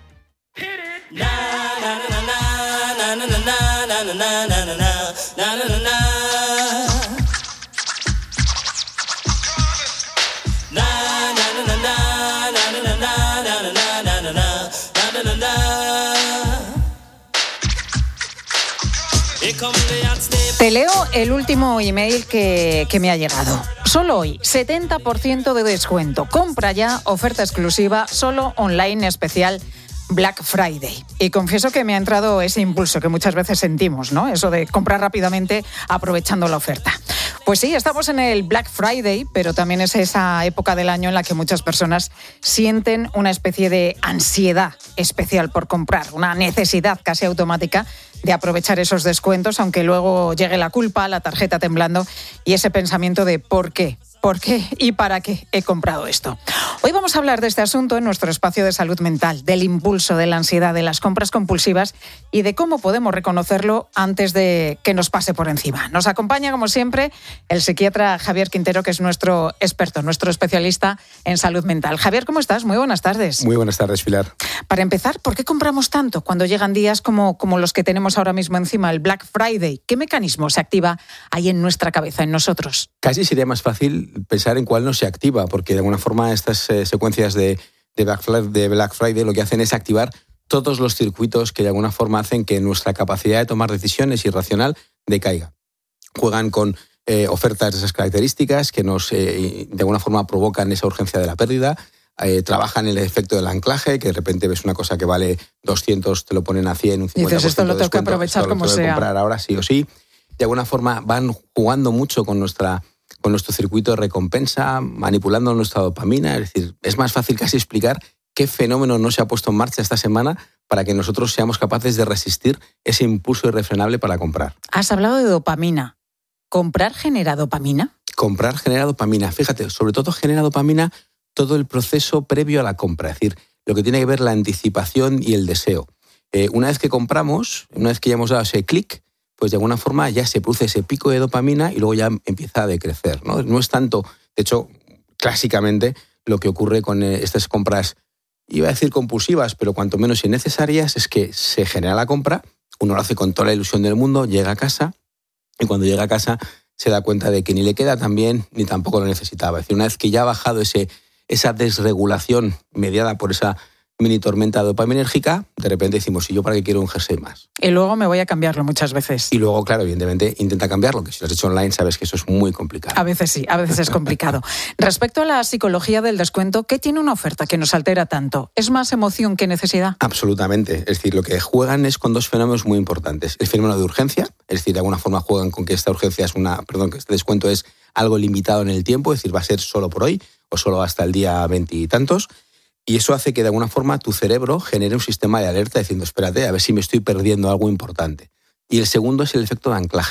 Te leo el último email que, que me ha llegado. Solo hoy, setenta por ciento de descuento. Compra ya, oferta exclusiva, solo online especial Black Friday. Y confieso que me ha entrado ese impulso que muchas veces sentimos, ¿no? Eso de comprar rápidamente aprovechando la oferta. Pues sí, estamos en el Black Friday, pero también es esa época del año en la que muchas personas sienten una especie de ansiedad especial por comprar, una necesidad casi automática de aprovechar esos descuentos, aunque luego llegue la culpa, la tarjeta temblando y ese pensamiento de ¿por qué? ¿Por qué y para qué he comprado esto? Hoy vamos a hablar de este asunto en nuestro espacio de salud mental, del impulso, de la ansiedad, de las compras compulsivas y de cómo podemos reconocerlo antes de que nos pase por encima. Nos acompaña, como siempre, el psiquiatra Javier Quintero, que es nuestro experto, nuestro especialista en salud mental. Javier, ¿cómo estás? Muy buenas tardes. Muy buenas tardes, Pilar. Para empezar, ¿por qué compramos tanto cuando llegan días como, como los que tenemos ahora mismo encima, el Black Friday? ¿Qué mecanismo se activa ahí en nuestra cabeza, en nosotros? Casi sería más fácil pensar en cuál no se activa, porque de alguna forma estas eh, secuencias de, de, Black Friday, de Black Friday lo que hacen es activar todos los circuitos que de alguna forma hacen que nuestra capacidad de tomar decisiones irracional decaiga. Juegan con eh, ofertas de esas características que nos eh, de alguna forma provocan esa urgencia de la pérdida. Eh, trabajan el efecto del anclaje, que de repente ves una cosa que vale doscientos, te lo ponen a cien, un cincuenta por ciento. Dices, esto lo tengo que descuento, aprovechar esto como lo tengo que sea. comprar ahora sí o sí. De alguna forma van jugando mucho con nuestra con nuestro circuito de recompensa, manipulando nuestra dopamina. Es decir, es más fácil casi explicar qué fenómeno no se ha puesto en marcha esta semana para que nosotros seamos capaces de resistir ese impulso irrefrenable para comprar. Has hablado de dopamina. ¿Comprar genera dopamina? Comprar genera dopamina. Fíjate, sobre todo genera dopamina todo el proceso previo a la compra, es decir, lo que tiene que ver la anticipación y el deseo. Eh, una vez que compramos, una vez que ya hemos dado ese clic, pues de alguna forma ya se produce ese pico de dopamina y luego ya empieza a decrecer, ¿no? No es tanto, de hecho, clásicamente lo que ocurre con estas compras, iba a decir compulsivas, pero cuanto menos innecesarias, es que se genera la compra, uno lo hace con toda la ilusión del mundo, llega a casa y cuando llega a casa se da cuenta de que ni le queda tan bien ni tampoco lo necesitaba. Es decir, una vez que ya ha bajado ese, esa desregulación mediada por esa mini tormenta dopaminérgica, de repente decimos, ¿y yo para qué quiero un jersey más? Y luego me voy a cambiarlo muchas veces. Y luego, claro, evidentemente, intenta cambiarlo, que si lo has hecho online sabes que eso es muy complicado. A veces sí, a veces es complicado. Respecto a la psicología del descuento, ¿qué tiene una oferta que nos altera tanto? ¿Es más emoción que necesidad? Absolutamente. Es decir, lo que juegan es con dos fenómenos muy importantes. El fenómeno de urgencia, es decir, de alguna forma juegan con que esta urgencia es una, perdón, que este descuento es algo limitado en el tiempo, es decir, va a ser solo por hoy o solo hasta el día veintitantos. Y eso hace que de alguna forma tu cerebro genere un sistema de alerta diciendo, espérate, a ver si me estoy perdiendo algo importante. Y el segundo es el efecto de anclaje.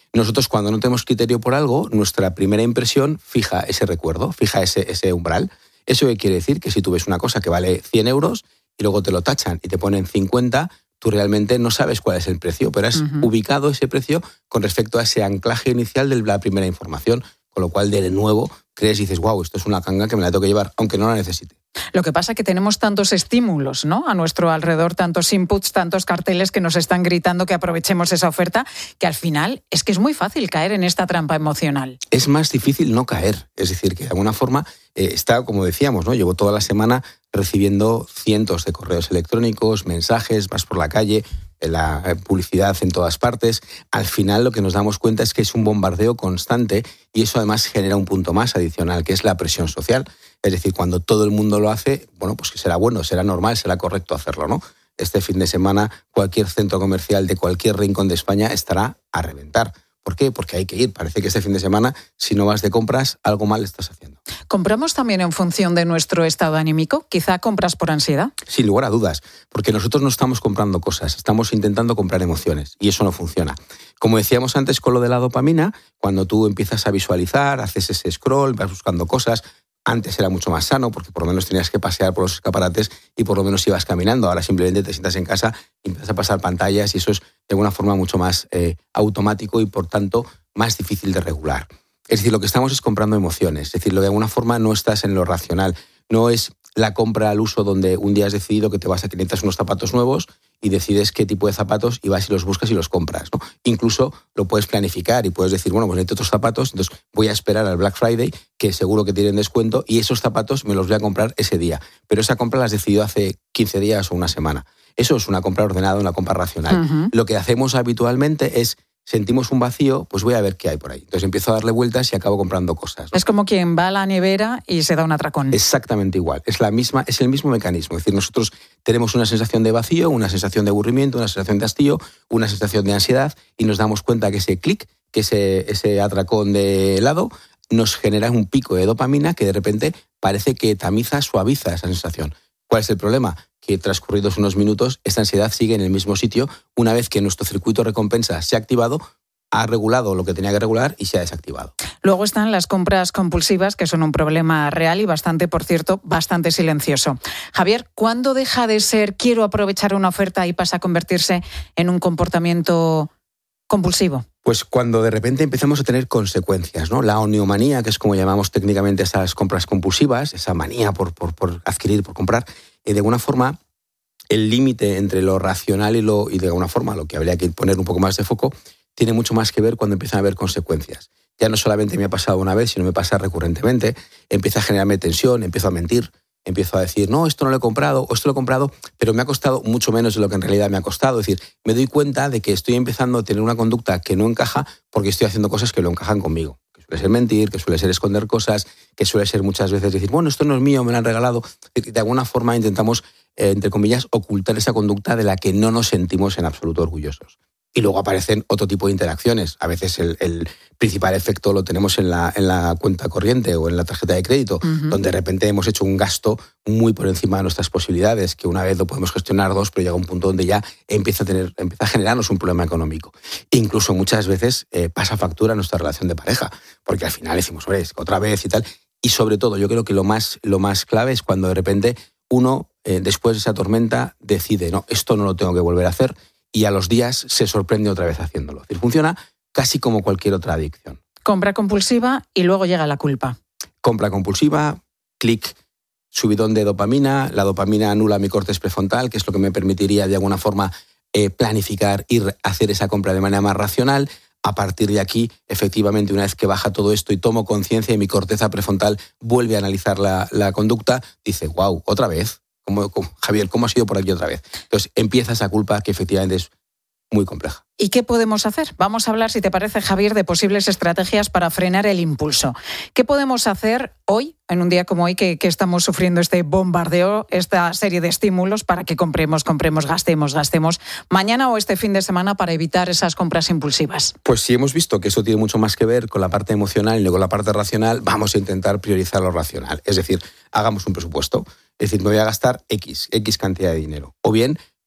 Nosotros, cuando no tenemos criterio por algo, nuestra primera impresión fija ese recuerdo, fija ese, ese umbral. ¿Eso qué quiere decir? Que si tú ves una cosa que vale cien euros y luego te lo tachan y te ponen cincuenta, tú realmente no sabes cuál es el precio, pero has uh-huh. ubicado ese precio con respecto a ese anclaje inicial de la primera información, con lo cual de nuevo crees y dices, wow, esto es una canga que me la tengo que llevar, aunque no la necesite. Lo que pasa es que tenemos tantos estímulos, ¿no?, a nuestro alrededor, tantos inputs, tantos carteles que nos están gritando que aprovechemos esa oferta, que al final es que es muy fácil caer en esta trampa emocional. Es más difícil no caer, es decir, que de alguna forma eh, está, como decíamos, ¿no?, llevo toda la semana recibiendo cientos de correos electrónicos, mensajes, vas por la calle, la publicidad en todas partes. Al final lo que nos damos cuenta es que es un bombardeo constante y eso además genera un punto más adicional, que es la presión social. Es decir, cuando todo el mundo lo hace, bueno, pues que será bueno, será normal, será correcto hacerlo, ¿no? Este fin de semana cualquier centro comercial de cualquier rincón de España estará a reventar. ¿Por qué? Porque hay que ir. Parece que este fin de semana, si no vas de compras, algo mal estás haciendo. ¿Compramos también en función de nuestro estado anímico? ¿Quizá compras por ansiedad? Sin lugar a dudas, porque nosotros no estamos comprando cosas, estamos intentando comprar emociones y eso no funciona. Como decíamos antes con lo de la dopamina, cuando tú empiezas a visualizar, haces ese scroll, vas buscando cosas. Antes era mucho más sano porque por lo menos tenías que pasear por los escaparates y por lo menos ibas caminando. Ahora simplemente te sientas en casa y empiezas a pasar pantallas y eso es de alguna forma mucho más eh, automático y por tanto más difícil de regular. Es decir, lo que estamos es comprando emociones. Es decir, lo de alguna forma no estás en lo racional. No es la compra al uso donde un día has decidido que te vas a que necesitas unos zapatos nuevos y decides qué tipo de zapatos y vas y los buscas y los compras, ¿no? Incluso lo puedes planificar y puedes decir, bueno, pues necesito otros zapatos, entonces voy a esperar al Black Friday, que seguro que tienen descuento, y esos zapatos me los voy a comprar ese día. Pero esa compra la has decidido hace quince días o una semana. Eso es una compra ordenada, una compra racional. Uh-huh. Lo que hacemos habitualmente es sentimos un vacío, pues voy a ver qué hay por ahí. Entonces empiezo a darle vueltas y acabo comprando cosas, ¿no? Es como quien va a la nevera y se da un atracón. Exactamente igual. Es la misma, es el mismo mecanismo. Es decir, nosotros tenemos una sensación de vacío, una sensación de aburrimiento, una sensación de hastío, una sensación de ansiedad y nos damos cuenta que ese clic, que ese, ese atracón de helado, nos genera un pico de dopamina que de repente parece que tamiza, suaviza esa sensación. ¿Cuál es el problema? Que transcurridos unos minutos, esta ansiedad sigue en el mismo sitio una vez que nuestro circuito de recompensa se ha activado, ha regulado lo que tenía que regular y se ha desactivado. Luego están las compras compulsivas, que son un problema real y bastante, por cierto, bastante silencioso. Javier, ¿cuándo deja de ser quiero aprovechar una oferta y pasa a convertirse en un comportamiento compulsivo? Pues cuando de repente empezamos a tener consecuencias, ¿no? La oniomanía, que es como llamamos técnicamente esas compras compulsivas, esa manía por, por, por adquirir, por comprar, y de alguna forma el límite entre lo racional y, lo, y de alguna forma lo que habría que poner un poco más de foco tiene mucho más que ver cuando empiezan a haber consecuencias. Ya no solamente me ha pasado una vez, sino me pasa recurrentemente, empieza a generarme tensión, empiezo a mentir, empiezo a decir, no, esto no lo he comprado, o esto lo he comprado, pero me ha costado mucho menos de lo que en realidad me ha costado. Es decir, me doy cuenta de que estoy empezando a tener una conducta que no encaja porque estoy haciendo cosas que lo encajan conmigo. Que suele ser mentir, que suele ser esconder cosas, que suele ser muchas veces decir, bueno, esto no es mío, me lo han regalado. De alguna forma intentamos, eh, entre comillas, ocultar esa conducta de la que no nos sentimos en absoluto orgullosos. Y luego aparecen otro tipo de interacciones. A veces el, el principal efecto lo tenemos en la, en la cuenta corriente o en la tarjeta de crédito, uh-huh. donde de repente hemos hecho un gasto muy por encima de nuestras posibilidades, que una vez lo podemos gestionar dos, pero llega un punto donde ya empieza a, tener, empieza a generarnos un problema económico. Incluso muchas veces eh, pasa factura a nuestra relación de pareja, porque al final decimos, oye, otra vez y tal. Y sobre todo, yo creo que lo más, lo más clave es cuando de repente uno, eh, después de esa tormenta, decide, no, esto no lo tengo que volver a hacer, y a los días se sorprende otra vez haciéndolo. Es decir, funciona casi como cualquier otra adicción. Compra compulsiva y luego llega la culpa. Compra compulsiva, clic, subidón de dopamina, la dopamina anula mi córtex prefrontal, que es lo que me permitiría de alguna forma eh, planificar y hacer esa compra de manera más racional. A partir de aquí, efectivamente, una vez que baja todo esto y tomo conciencia y mi corteza prefrontal vuelve a analizar la, la conducta, dice, wow, otra vez. Como, como, Javier, ¿cómo has ido por aquí otra vez? Entonces empieza esa culpa que efectivamente es muy compleja. ¿Y qué podemos hacer? Vamos a hablar, si te parece, Javier, de posibles estrategias para frenar el impulso. ¿Qué podemos hacer hoy, en un día como hoy, que, que estamos sufriendo este bombardeo, esta serie de estímulos para que compremos, compremos, gastemos, gastemos, mañana o este fin de semana para evitar esas compras impulsivas? Pues si hemos visto que eso tiene mucho más que ver con la parte emocional y no con la parte racional, vamos a intentar priorizar lo racional. Es decir, hagamos un presupuesto. Es decir, me voy a gastar X, X cantidad de dinero. O bien,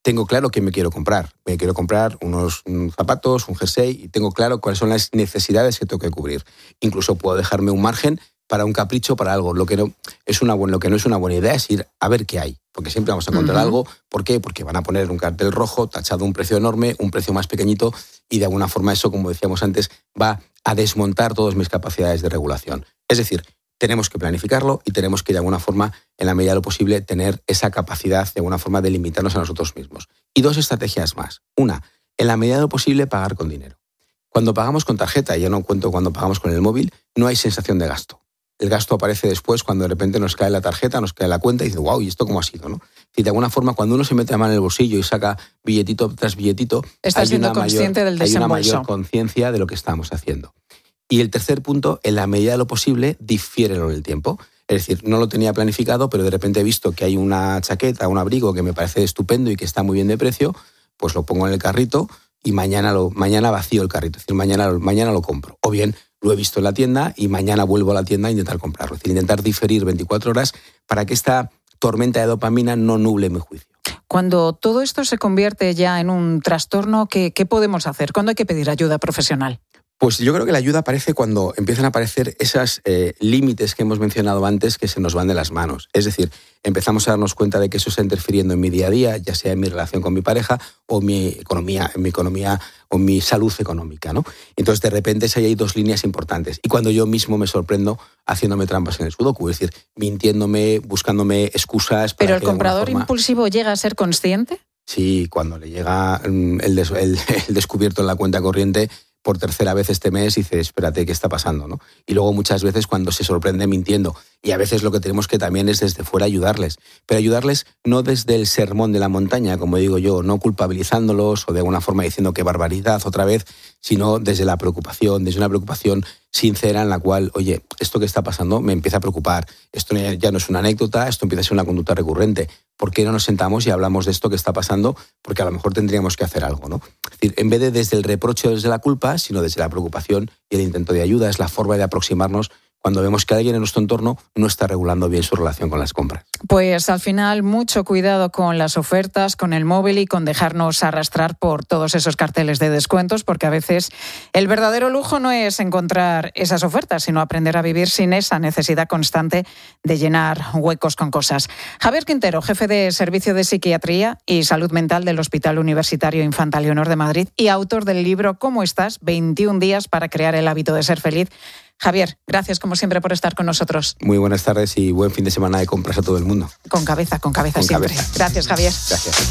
tengo claro qué me quiero comprar. Me quiero comprar unos mm, zapatos, un jersey, y tengo claro cuáles son las necesidades que tengo que cubrir. Incluso puedo dejarme un margen para un capricho, para algo. Lo que no es una, lo que no es una buena idea es ir a ver qué hay, porque siempre vamos a encontrar uh-huh. algo. ¿Por qué? Porque van a poner un cartel rojo, tachado un precio enorme, un precio más pequeñito, y de alguna forma eso, como decíamos antes, va a desmontar todas mis capacidades de regulación. Es decir, tenemos que planificarlo y tenemos que, de alguna forma, en la medida de lo posible, tener esa capacidad, de alguna forma, de limitarnos a nosotros mismos. Y dos estrategias más. Una, en la medida de lo posible, pagar con dinero. Cuando pagamos con tarjeta, y ya no cuento cuando pagamos con el móvil, no hay sensación de gasto. El gasto aparece después cuando de repente nos cae la tarjeta, nos cae la cuenta y dice, wow, ¿y esto cómo ha sido? ¿no? Y de alguna forma, cuando uno se mete la mano en el bolsillo y saca billetito tras billetito, Estás siendo consciente mayor, del hay una desembolso. mayor conciencia de lo que estamos haciendo. Y el tercer punto, en la medida de lo posible, difiérelo en el tiempo. Es decir, no lo tenía planificado, pero de repente he visto que hay una chaqueta, un abrigo que me parece estupendo y que está muy bien de precio, pues lo pongo en el carrito y mañana, lo, mañana vacío el carrito. Es decir, mañana, mañana lo compro. O bien lo he visto en la tienda y mañana vuelvo a la tienda a intentar comprarlo. Es decir, intentar diferir veinticuatro horas para que esta tormenta de dopamina no nuble mi juicio. Cuando todo esto se convierte ya en un trastorno, ¿qué, qué podemos hacer? ¿Cuándo hay que pedir ayuda profesional? Pues yo creo que la ayuda aparece cuando empiezan a aparecer esos eh, límites que hemos mencionado antes que se nos van de las manos. Es decir, empezamos a darnos cuenta de que eso está interfiriendo en mi día a día, ya sea en mi relación con mi pareja o mi economía, en mi economía o mi salud económica, ¿no? Entonces, de repente, ahí hay dos líneas importantes. Y cuando yo mismo me sorprendo haciendo trampas en el sudoku, es decir, mintiéndome, buscándome excusas. ¿Pero para el comprador forma... impulsivo llega a ser consciente? Sí, cuando le llega el, des- el, el descubierto en la cuenta corriente por tercera vez este mes, dice, espérate, ¿qué está pasando? ¿no? Y luego muchas veces cuando se sorprende mintiendo. Y a veces lo que tenemos que también es desde fuera ayudarles. Pero ayudarles no desde el sermón de la montaña, como digo yo, no culpabilizándolos o de alguna forma diciendo qué barbaridad otra vez, sino desde la preocupación, desde una preocupación sincera en la cual, oye, esto que está pasando me empieza a preocupar. Esto ya no es una anécdota, esto empieza a ser una conducta recurrente. ¿Por qué no nos sentamos y hablamos de esto que está pasando? Porque a lo mejor tendríamos que hacer algo, ¿no? Es decir, en vez de desde el reproche o desde la culpa, sino desde la preocupación y el intento de ayuda, es la forma de aproximarnos cuando vemos que alguien en nuestro entorno no está regulando bien su relación con las compras. Pues al final, mucho cuidado con las ofertas, con el móvil y con dejarnos arrastrar por todos esos carteles de descuentos, porque a veces el verdadero lujo no es encontrar esas ofertas, sino aprender a vivir sin esa necesidad constante de llenar huecos con cosas. Javier Quintero, jefe de Servicio de Psiquiatría y Salud Mental del Hospital Universitario Infanta Leonor de Madrid y autor del libro ¿Cómo estás? veintiún días para crear el hábito de ser feliz. Javier, gracias como siempre por estar con nosotros. Muy buenas tardes y buen fin de semana de compras a todo el mundo. Con cabeza, con cabeza con siempre. Cabeza. Gracias, Javier. Gracias.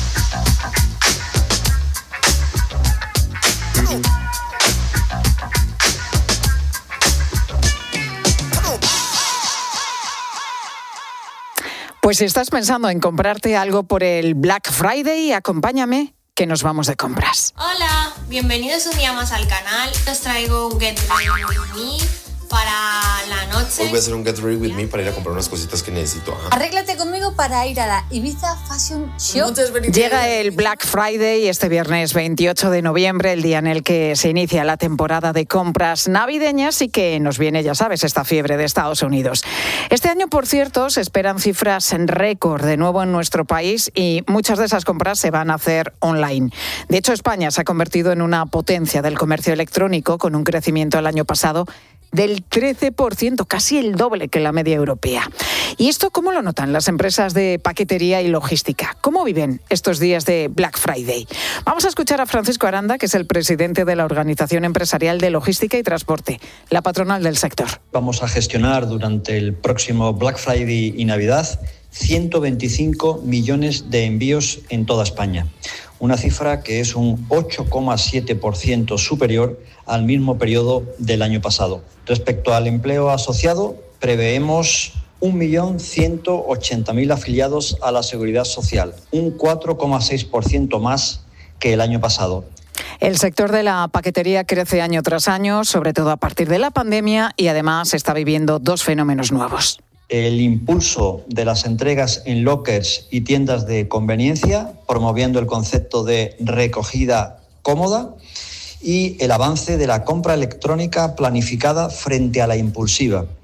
Pues si estás pensando en comprarte algo por el Black Friday, acompáñame, que nos vamos de compras. Hola, bienvenidos un día más al canal. Os traigo un Get Ready With Me para la noche. Hoy voy a hacer un Get Ready With Me para ir a comprar unas cositas que necesito. Ajá. Arréglate conmigo para ir a la Ibiza Fashion Show. Llega el Black Friday este viernes veintiocho de noviembre, el día en el que se inicia la temporada de compras navideñas y que nos viene, ya sabes, esta fiebre de Estados Unidos. Este año, por cierto, se esperan cifras en récord de nuevo en nuestro país y muchas de esas compras se van a hacer online. De hecho, España se ha convertido en una potencia del comercio electrónico con un crecimiento el año pasado del trece por ciento, casi el doble que la media europea. ¿Y esto cómo lo notan las empresas de paquetería y logística? ¿Cómo viven estos días de Black Friday? Vamos a escuchar a Francisco Aranda, que es el presidente de la Organización Empresarial de Logística y Transporte, la patronal del sector. Vamos a gestionar durante el próximo Black Friday y Navidad ciento veinticinco millones de envíos en toda España. Una cifra que es un ocho coma siete por ciento superior al mismo periodo del año pasado. Respecto al empleo asociado, preveemos un millón ciento ochenta mil afiliados a la Seguridad Social, un cuatro coma seis por ciento más que el año pasado. El sector de la paquetería crece año tras año, sobre todo a partir de la pandemia, y además está viviendo dos fenómenos nuevos. El impulso de las entregas en lockers y tiendas de conveniencia, promoviendo el concepto de recogida cómoda, y el avance de la compra electrónica planificada frente a la impulsiva.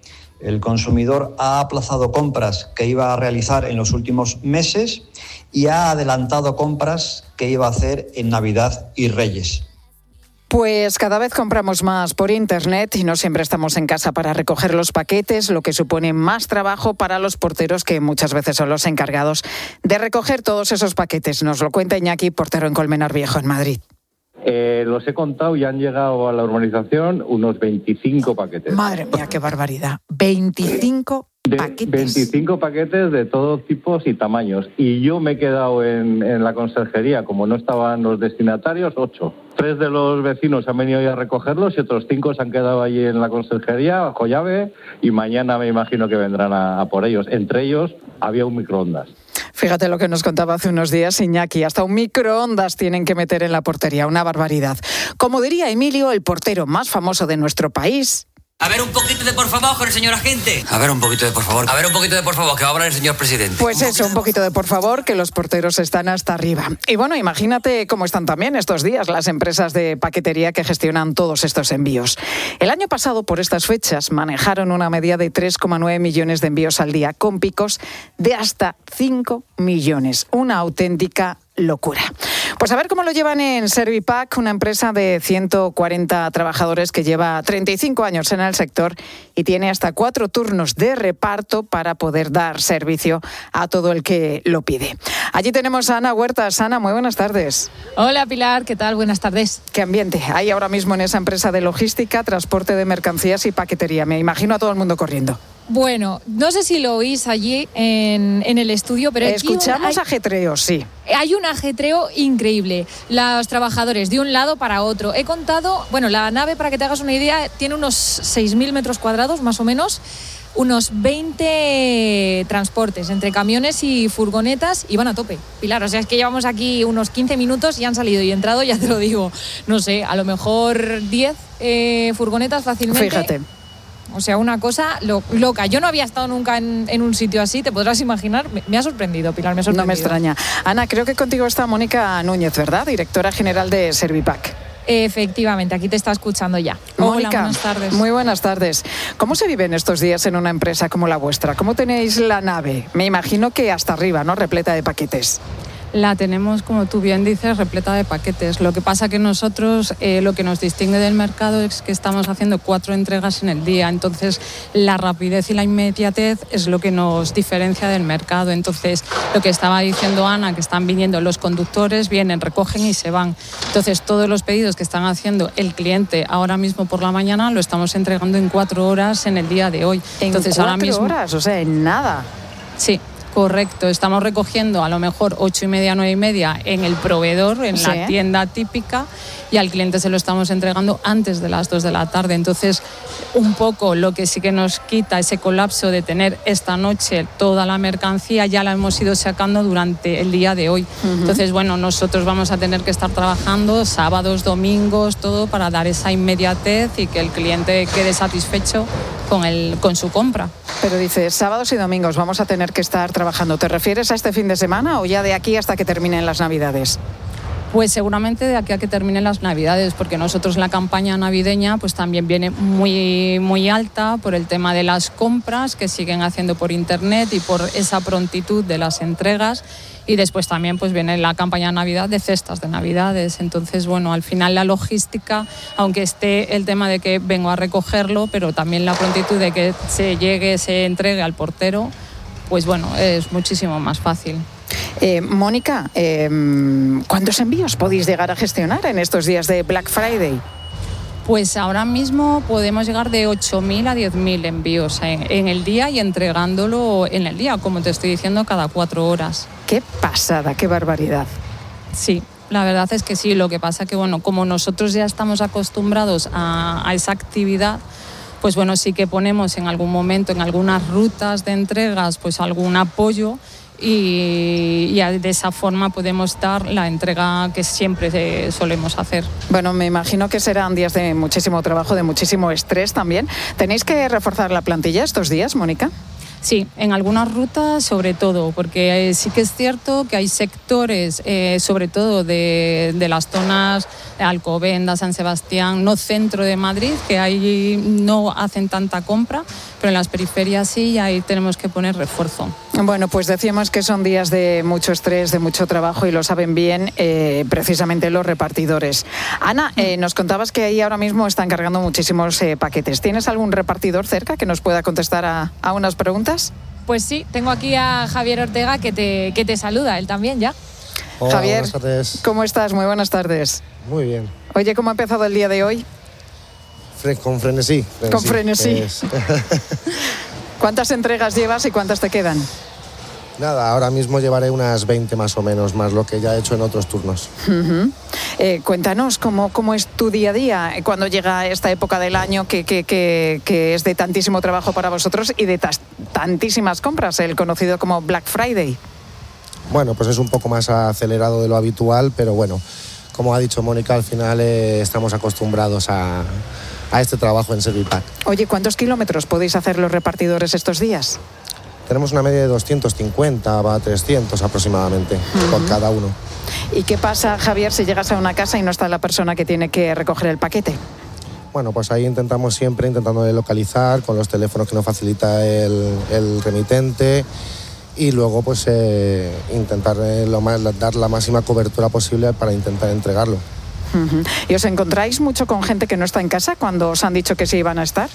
El consumidor ha aplazado compras que iba a realizar en los últimos meses y ha adelantado compras que iba a hacer en Navidad y Reyes. Pues cada vez compramos más por Internet y no siempre estamos en casa para recoger los paquetes, lo que supone más trabajo para los porteros, que muchas veces son los encargados de recoger todos esos paquetes. Nos lo cuenta Iñaki, portero en Colmenar Viejo, en Madrid. Eh, los he contado y han llegado a la urbanización unos veinticinco paquetes. Madre mía, qué barbaridad. veinticinco de, paquetes. veinticinco paquetes de todos tipos y tamaños. Y yo me he quedado en, en la conserjería, como no estaban los destinatarios, ocho. Tres de los vecinos han venido ya a recogerlos y otros cinco se han quedado allí en la conserjería bajo llave y mañana me imagino que vendrán a, a por ellos. Entre ellos había un microondas. Fíjate lo que nos contaba hace unos días Iñaki, hasta un microondas tienen que meter en la portería, una barbaridad. Como diría Emilio, el portero más famoso de nuestro país. A ver, un poquito de por favor con el señor agente. A ver, un poquito de por favor. A ver, un poquito de por favor, que va a hablar el señor presidente. Pues eso, un poquito de por favor, que los porteros están hasta arriba. Y bueno, imagínate cómo están también estos días las empresas de paquetería que gestionan todos estos envíos. El año pasado, por estas fechas, manejaron una media de tres coma nueve millones de envíos al día, con picos de hasta cinco millones. Una auténtica locura. Pues a ver cómo lo llevan en Servipack, una empresa de ciento cuarenta trabajadores que lleva treinta y cinco años en el sector y tiene hasta cuatro turnos de reparto para poder dar servicio a todo el que lo pide. Allí tenemos a Ana Huertas. Ana, muy buenas tardes. Hola Pilar, ¿qué tal? Buenas tardes. ¿Qué ambiente hay ahora mismo en esa empresa de logística, transporte de mercancías y paquetería? Me imagino a todo el mundo corriendo. Bueno, no sé si lo oís allí en, en el estudio, pero escuchamos hay, ajetreo, sí. Hay un ajetreo increíble. Los trabajadores de un lado para otro. He contado, bueno, la nave, para que te hagas una idea, tiene unos seis mil metros cuadrados, más o menos. Unos veinte transportes entre camiones y furgonetas y van a tope. Pilar, o sea, es que llevamos aquí unos quince minutos y han salido y entrado, ya te lo digo, no sé, a lo mejor diez eh, furgonetas fácilmente. Fíjate. O sea, una cosa lo, loca. Yo no había estado nunca en, en un sitio así, te podrás imaginar. Me, me ha sorprendido, Pilar, me ha sorprendido. No me extraña. Ana, creo que contigo está Mónica Núñez, ¿verdad? Directora general de Servipack. Efectivamente, aquí te está escuchando ya. Mónica, hola, buenas tardes. Muy buenas tardes. ¿Cómo se viven estos días en una empresa como la vuestra? ¿Cómo tenéis la nave? Me imagino que hasta arriba, ¿no? Repleta de paquetes. La tenemos, como tú bien dices, repleta de paquetes. Lo que pasa que nosotros, eh, lo que nos distingue del mercado es que estamos haciendo cuatro entregas en el día. Entonces, la rapidez y la inmediatez es lo que nos diferencia del mercado. Entonces, lo que estaba diciendo Ana, que están viniendo los conductores, vienen, recogen y se van. Entonces, todos los pedidos que están haciendo el cliente ahora mismo por la mañana lo estamos entregando en cuatro horas en el día de hoy. ¿En Entonces, cuatro ahora mismo, horas? O sea, en nada. Sí. Correcto, estamos recogiendo a lo mejor ocho y media, nueve y media en el proveedor, en sí. la tienda típica, y al cliente se lo estamos entregando antes de las dos de la tarde. Entonces, un poco lo que sí que nos quita ese colapso de tener esta noche toda la mercancía, ya la hemos ido sacando durante el día de hoy. Uh-huh. Entonces, bueno, nosotros vamos a tener que estar trabajando sábados, domingos, todo para dar esa inmediatez y que el cliente quede satisfecho con, el, con su compra. Pero dices, sábados y domingos vamos a tener que estar trabajando. ¿Te refieres a este fin de semana o ya de aquí hasta que terminen las Navidades? Pues seguramente de aquí a que terminen las Navidades, porque nosotros la campaña navideña pues también viene muy, muy alta por el tema de las compras que siguen haciendo por internet y por esa prontitud de las entregas. Y después también pues viene la campaña de Navidad de cestas de Navidades. Entonces, bueno, al final la logística, aunque esté el tema de que vengo a recogerlo, pero también la prontitud de que se llegue, se entregue al portero, pues bueno, es muchísimo más fácil. Eh, Mónica, eh, ¿cuántos envíos podéis llegar a gestionar en estos días de Black Friday? Pues ahora mismo podemos llegar de ocho mil a diez mil envíos en, en el día y entregándolo en el día, como te estoy diciendo, cada cuatro horas. ¡Qué pasada, qué barbaridad! Sí, la verdad es que sí. Lo que pasa que, bueno, como nosotros ya estamos acostumbrados a, a esa actividad, pues bueno, sí que ponemos en algún momento, en algunas rutas de entregas, pues algún apoyo y, y de esa forma podemos dar la entrega que siempre solemos hacer. Bueno, me imagino que serán días de muchísimo trabajo, de muchísimo estrés también. ¿Tenéis que reforzar la plantilla estos días, Mónica? Sí, en algunas rutas sobre todo, porque eh, sí que es cierto que hay sectores, eh, sobre todo de, de las zonas de Alcobendas, San Sebastián, no centro de Madrid, que ahí no hacen tanta compra, pero en las periferias sí, y ahí tenemos que poner refuerzo. Bueno, pues decíamos que son días de mucho estrés, de mucho trabajo y lo saben bien eh, precisamente los repartidores. Ana, eh, nos contabas que ahí ahora mismo están cargando muchísimos eh, paquetes. ¿Tienes algún repartidor cerca que nos pueda contestar a, a unas preguntas? Pues sí, tengo aquí a Javier Ortega que te, que te saluda, él también ya. Hola, Javier, buenas tardes. ¿Cómo estás? Muy buenas tardes. Muy bien. Oye, ¿cómo ha empezado el día de hoy? Fre- con frenesí. frenesí Con frenesí. Es- ¿Cuántas entregas llevas y cuántas te quedan? Nada, ahora mismo llevaré unas veinte más o menos, más lo que ya he hecho en otros turnos. Uh-huh. Eh, cuéntanos, ¿cómo, ¿cómo es tu día a día cuando llega esta época del año que, que, que, que es de tantísimo trabajo para vosotros y de tas- tantísimas compras, el conocido como Black Friday? Bueno, pues es un poco más acelerado de lo habitual, pero bueno, como ha dicho Mónica, al final eh, estamos acostumbrados a, a este trabajo en Servipack. Oye, ¿cuántos kilómetros podéis hacer los repartidores estos días? Tenemos una media de doscientos cincuenta a trescientos aproximadamente uh-huh. por cada uno. ¿Y qué pasa, Javier, si llegas a una casa y no está la persona que tiene que recoger el paquete? Bueno, pues ahí intentamos siempre, intentando localizar con los teléfonos que nos facilita el, el remitente y luego pues eh, intentar eh, lo más, dar la máxima cobertura posible para intentar entregarlo. Uh-huh. ¿Y os encontráis mucho con gente que no está en casa cuando os han dicho que sí iban a estar?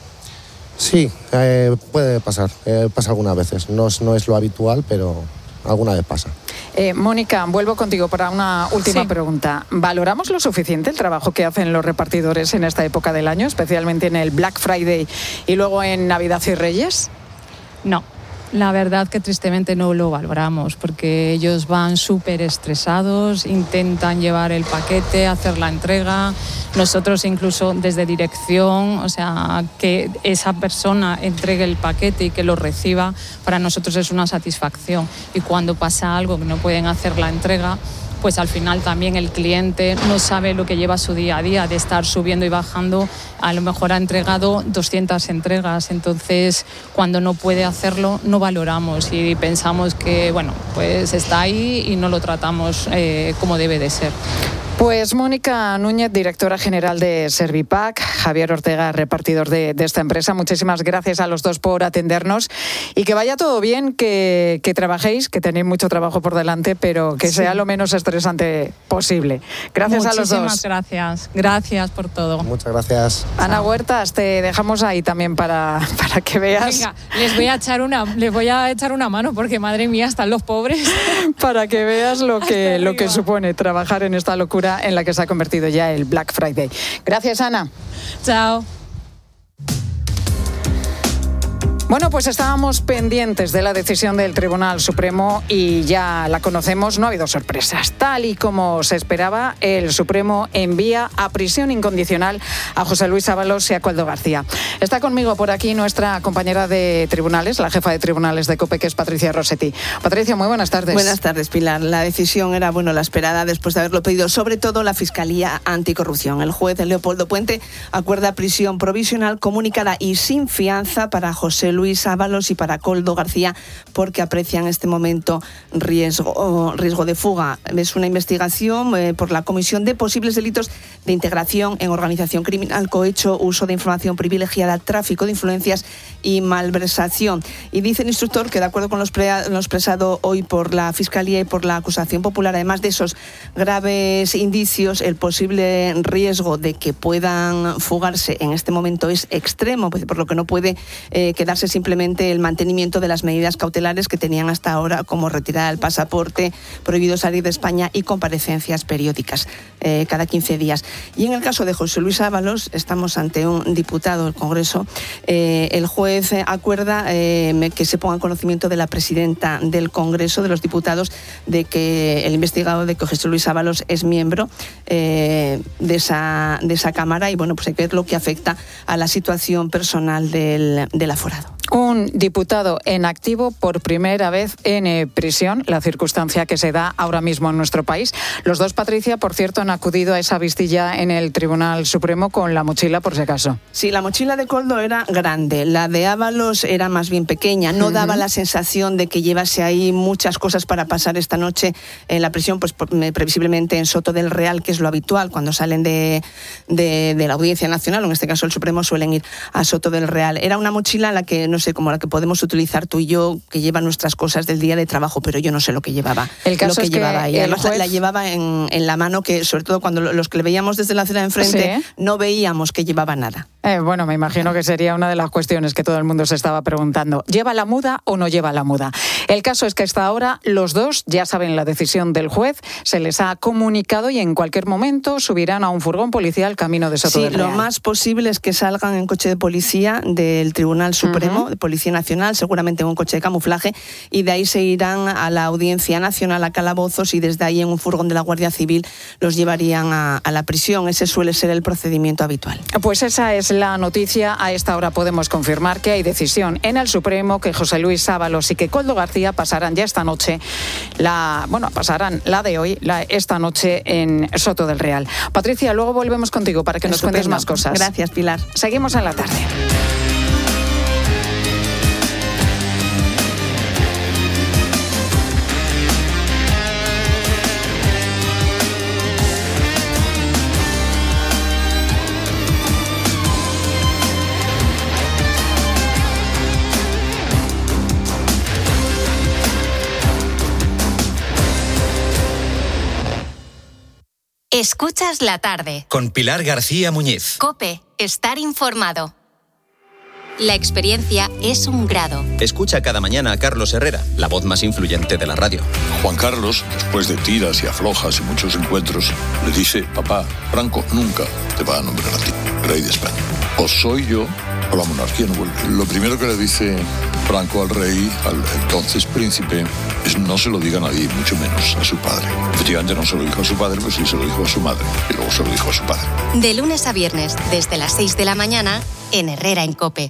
Sí, eh, puede pasar, eh, pasa algunas veces. No es, no es lo habitual, pero alguna vez pasa. Eh, Mónica, vuelvo contigo para una última Sí. pregunta. ¿Valoramos lo suficiente el trabajo que hacen los repartidores en esta época del año, especialmente en el Black Friday y luego en Navidad y Reyes? No. La verdad que tristemente no lo valoramos porque ellos van súper estresados, intentan llevar el paquete, hacer la entrega. Nosotros incluso desde dirección, o sea, que esa persona entregue el paquete y que lo reciba, para nosotros es una satisfacción. Y cuando pasa algo que no pueden hacer la entrega, pues al final también el cliente no sabe lo que lleva su día a día, de estar subiendo y bajando. A lo mejor ha entregado doscientas entregas, entonces cuando no puede hacerlo no valoramos y pensamos que, bueno, pues está ahí y no lo tratamos eh, como debe de ser. Pues Mónica Núñez, directora general de Servipack, Javier Ortega, repartidor de, de esta empresa. Muchísimas gracias a los dos por atendernos y que vaya todo bien, que, que trabajéis, que tenéis mucho trabajo por delante, pero que sí. sea lo menos estresante posible. Gracias Muchísimas a los dos. Muchísimas gracias. Gracias por todo. Muchas gracias. Ana Huertas, te dejamos ahí también para, para que veas. Venga, les voy a echar una, les voy a echar una mano porque madre mía, están los pobres. Para que veas lo que, lo que supone trabajar en esta locura en la que se ha convertido ya el Black Friday. Gracias, Ana. Chao. Bueno, pues estábamos pendientes de la decisión del Tribunal Supremo y ya la conocemos, no ha habido sorpresas. Tal y como se esperaba, el Supremo envía a prisión incondicional a José Luis Ábalos y a Koldo García. Está conmigo por aquí nuestra compañera de tribunales, la jefa de tribunales de COPE, que es Patricia Rossetti. Patricia, muy buenas tardes. Buenas tardes, Pilar. La decisión era, bueno, la esperada después de haberlo pedido, sobre todo la Fiscalía Anticorrupción. El juez Leopoldo Puente acuerda prisión provisional comunicada y sin fianza para José Luis Luis Ábalos y para Koldo García, porque aprecia en este momento riesgo, riesgo de fuga. Es una investigación eh, por la comisión de posibles delitos de integración en organización criminal, cohecho, uso de información privilegiada, tráfico de influencias y malversación. Y dice el instructor que, de acuerdo con lo expresado hoy por la Fiscalía y por la acusación popular, además de esos graves indicios, el posible riesgo de que puedan fugarse en este momento es extremo, por lo que no puede eh, quedarse simplemente el mantenimiento de las medidas cautelares que tenían hasta ahora, como retirar el pasaporte, prohibido salir de España y comparecencias periódicas eh, cada quince días. Y en el caso de José Luis Ábalos, estamos ante un diputado del Congreso. Eh, el juez acuerda eh, que se ponga en conocimiento de la presidenta del Congreso, de los diputados, de que el investigado de que José Luis Ábalos es miembro eh, de, esa, de esa Cámara, y bueno, pues hay que ver lo que afecta a la situación personal del, del aforado. Un diputado en activo por primera vez en eh, prisión, la circunstancia que se da ahora mismo en nuestro país. Los dos, Patricia, por cierto, han acudido a esa vistilla en el Tribunal Supremo con la mochila, por si acaso. Sí, la mochila de Koldo era grande, la de Ábalos era más bien pequeña, no uh-huh. daba la sensación de que llevase ahí muchas cosas para pasar esta noche en la prisión, pues previsiblemente en Soto del Real, que es lo habitual, cuando salen de, de, de la Audiencia Nacional, o en este caso el Supremo, suelen ir a Soto del Real. Era una mochila en la que no sé, como la que podemos utilizar tú y yo, que lleva nuestras cosas del día de trabajo, pero yo no sé lo que llevaba. El caso lo que es llevaba que ahí. Además, juez... la llevaba en, en la mano, que sobre todo cuando los que le veíamos desde la acera de enfrente, ¿sí? no veíamos que llevaba nada. Eh, bueno, me imagino que sería una de las cuestiones que todo el mundo se estaba preguntando. ¿Lleva la muda o no lleva la muda? El caso es que hasta ahora los dos ya saben la decisión del juez, se les ha comunicado y en cualquier momento subirán a un furgón policial camino de Soto sí, del Real. Lo más posible es que salgan en coche de policía del Tribunal Supremo, uh-huh. de Policía Nacional, seguramente en un coche de camuflaje, y de ahí se irán a la Audiencia Nacional, a Calabozos, y desde ahí en un furgón de la Guardia Civil los llevarían a, a la prisión. Ese suele ser el procedimiento habitual. Pues esa es la noticia. A esta hora podemos confirmar que hay decisión en el Supremo, que José Luis Ábalos y que Koldo García pasarán ya esta noche, la bueno, pasarán la de hoy, la, esta noche en Soto del Real. Patricia, luego volvemos contigo para que nos Estupendo. cuentes más cosas. Gracias, Pilar. Seguimos en la tarde. Escuchas la tarde. Con Pilar García Muñiz. COPE. Estar informado. La experiencia es un grado. Escucha cada mañana a Carlos Herrera, la voz más influyente de la radio. Juan Carlos, después de tiras y aflojas y muchos encuentros, le dice: papá, Franco nunca te va a nombrar a ti rey de España. O soy yo o la monarquía no vuelve. Lo primero que le dice Franco al rey, al entonces príncipe, es: no se lo diga a nadie, mucho menos a su padre. Efectivamente no se lo dijo a su padre, pero sí se lo dijo a su madre, y luego se lo dijo a su padre. De lunes a viernes, desde las seis de la mañana, en Herrera en COPE.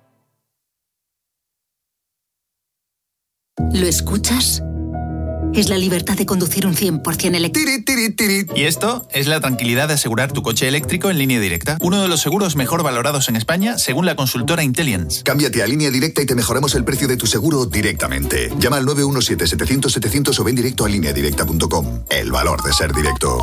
¿Lo escuchas? Es la libertad de conducir un cien por ciento eléctrico. Y esto es la tranquilidad de asegurar tu coche eléctrico en Línea Directa. Uno de los seguros mejor valorados en España, según la consultora Intellience. Cámbiate a Línea Directa y te mejoramos el precio de tu seguro directamente. Llama al nueve uno siete, setecientos, setecientos o ven directo a línea directa punto com. El valor de ser directo.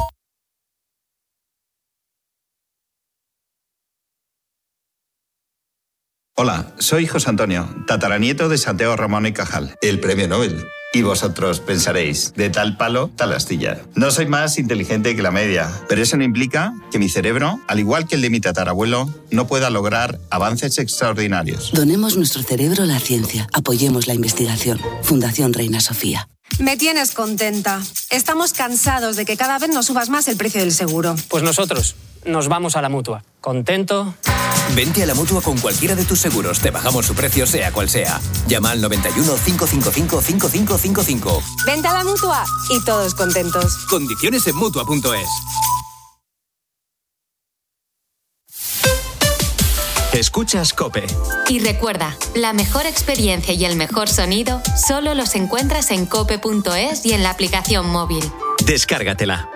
Hola, soy José Antonio, tataranieto de Santiago Ramón y Cajal, el premio Nobel. Y vosotros pensaréis, de tal palo, tal astilla. No soy más inteligente que la media, pero eso no implica que mi cerebro, al igual que el de mi tatarabuelo, no pueda lograr avances extraordinarios. Donemos nuestro cerebro a la ciencia. Apoyemos la investigación. Fundación Reina Sofía. Me tienes contenta. Estamos cansados de que cada vez nos subas más el precio del seguro. Pues nosotros nos vamos a la Mutua. ¿Contento? Vente a la Mutua con cualquiera de tus seguros. Te bajamos su precio, sea cual sea. Llama al noventa y uno, cincuenta y cinco, cincuenta y cinco cincuenta y cinco. Vente a la Mutua y todos contentos. Condiciones en Mutua punto es. Escuchas COPE. Y recuerda, la mejor experiencia y el mejor sonido solo los encuentras en cope punto es y en la aplicación móvil. Descárgatela.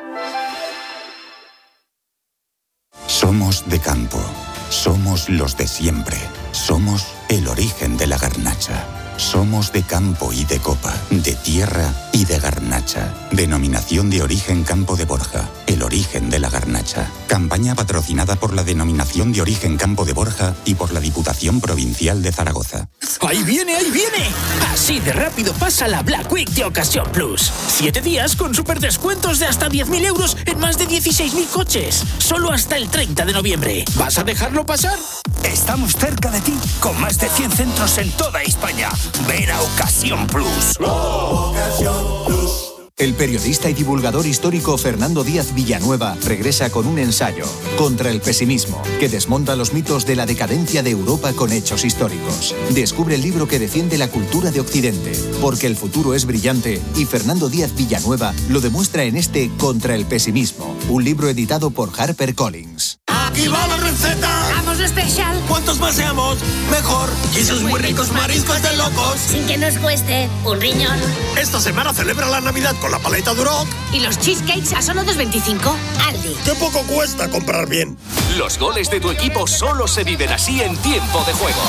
Somos de campo. Somos los de siempre. Somos el origen de la garnacha. Somos de campo y de copa, de tierra y de garnacha. Denominación de origen Campo de Borja, el origen de la garnacha. Campaña patrocinada por la Denominación de Origen Campo de Borja y por la Diputación Provincial de Zaragoza. ¡Ahí viene, ahí viene! Así de rápido pasa la Black Week de Ocasión Plus. Siete días con superdescuentos de hasta diez mil euros en más de dieciséis mil coches. Solo hasta el treinta de noviembre. ¿Vas a dejarlo pasar? Estamos cerca de ti, con más de cien centros en toda España. Ven a Ocasión Plus. Ocasión Plus. El periodista y divulgador histórico Fernando Díaz Villanueva regresa con un ensayo, Contra el pesimismo, que desmonta los mitos de la decadencia de Europa con hechos históricos. Descubre el libro que defiende la cultura de Occidente, porque el futuro es brillante y Fernando Díaz Villanueva lo demuestra en este Contra el pesimismo, un libro editado por HarperCollins. Aquí va la receta. ¡Vamos lo especial! Cuantos más seamos, mejor. Y sus muy ricos mariscos de locos. Sin que nos cueste un riñón. Esta semana celebra la Navidad con la paleta Duroc. Y los cheesecakes a solo dos veinticinco. Aldi. ¡Qué poco cuesta comprar bien! Los goles de tu equipo solo se viven así en Tiempo de Juego.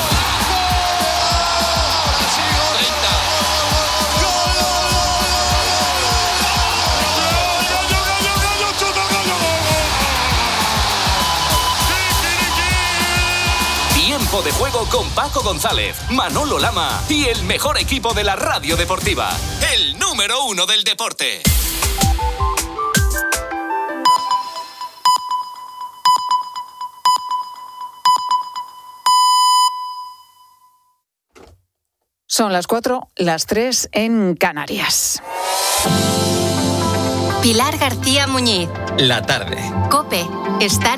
Tiempo de Juego con Paco González, Manolo Lama y el mejor equipo de la radio deportiva. El número uno del deporte. Son las cuatro, las tres en Canarias. Pilar García Muñiz. La tarde. COPE. Estar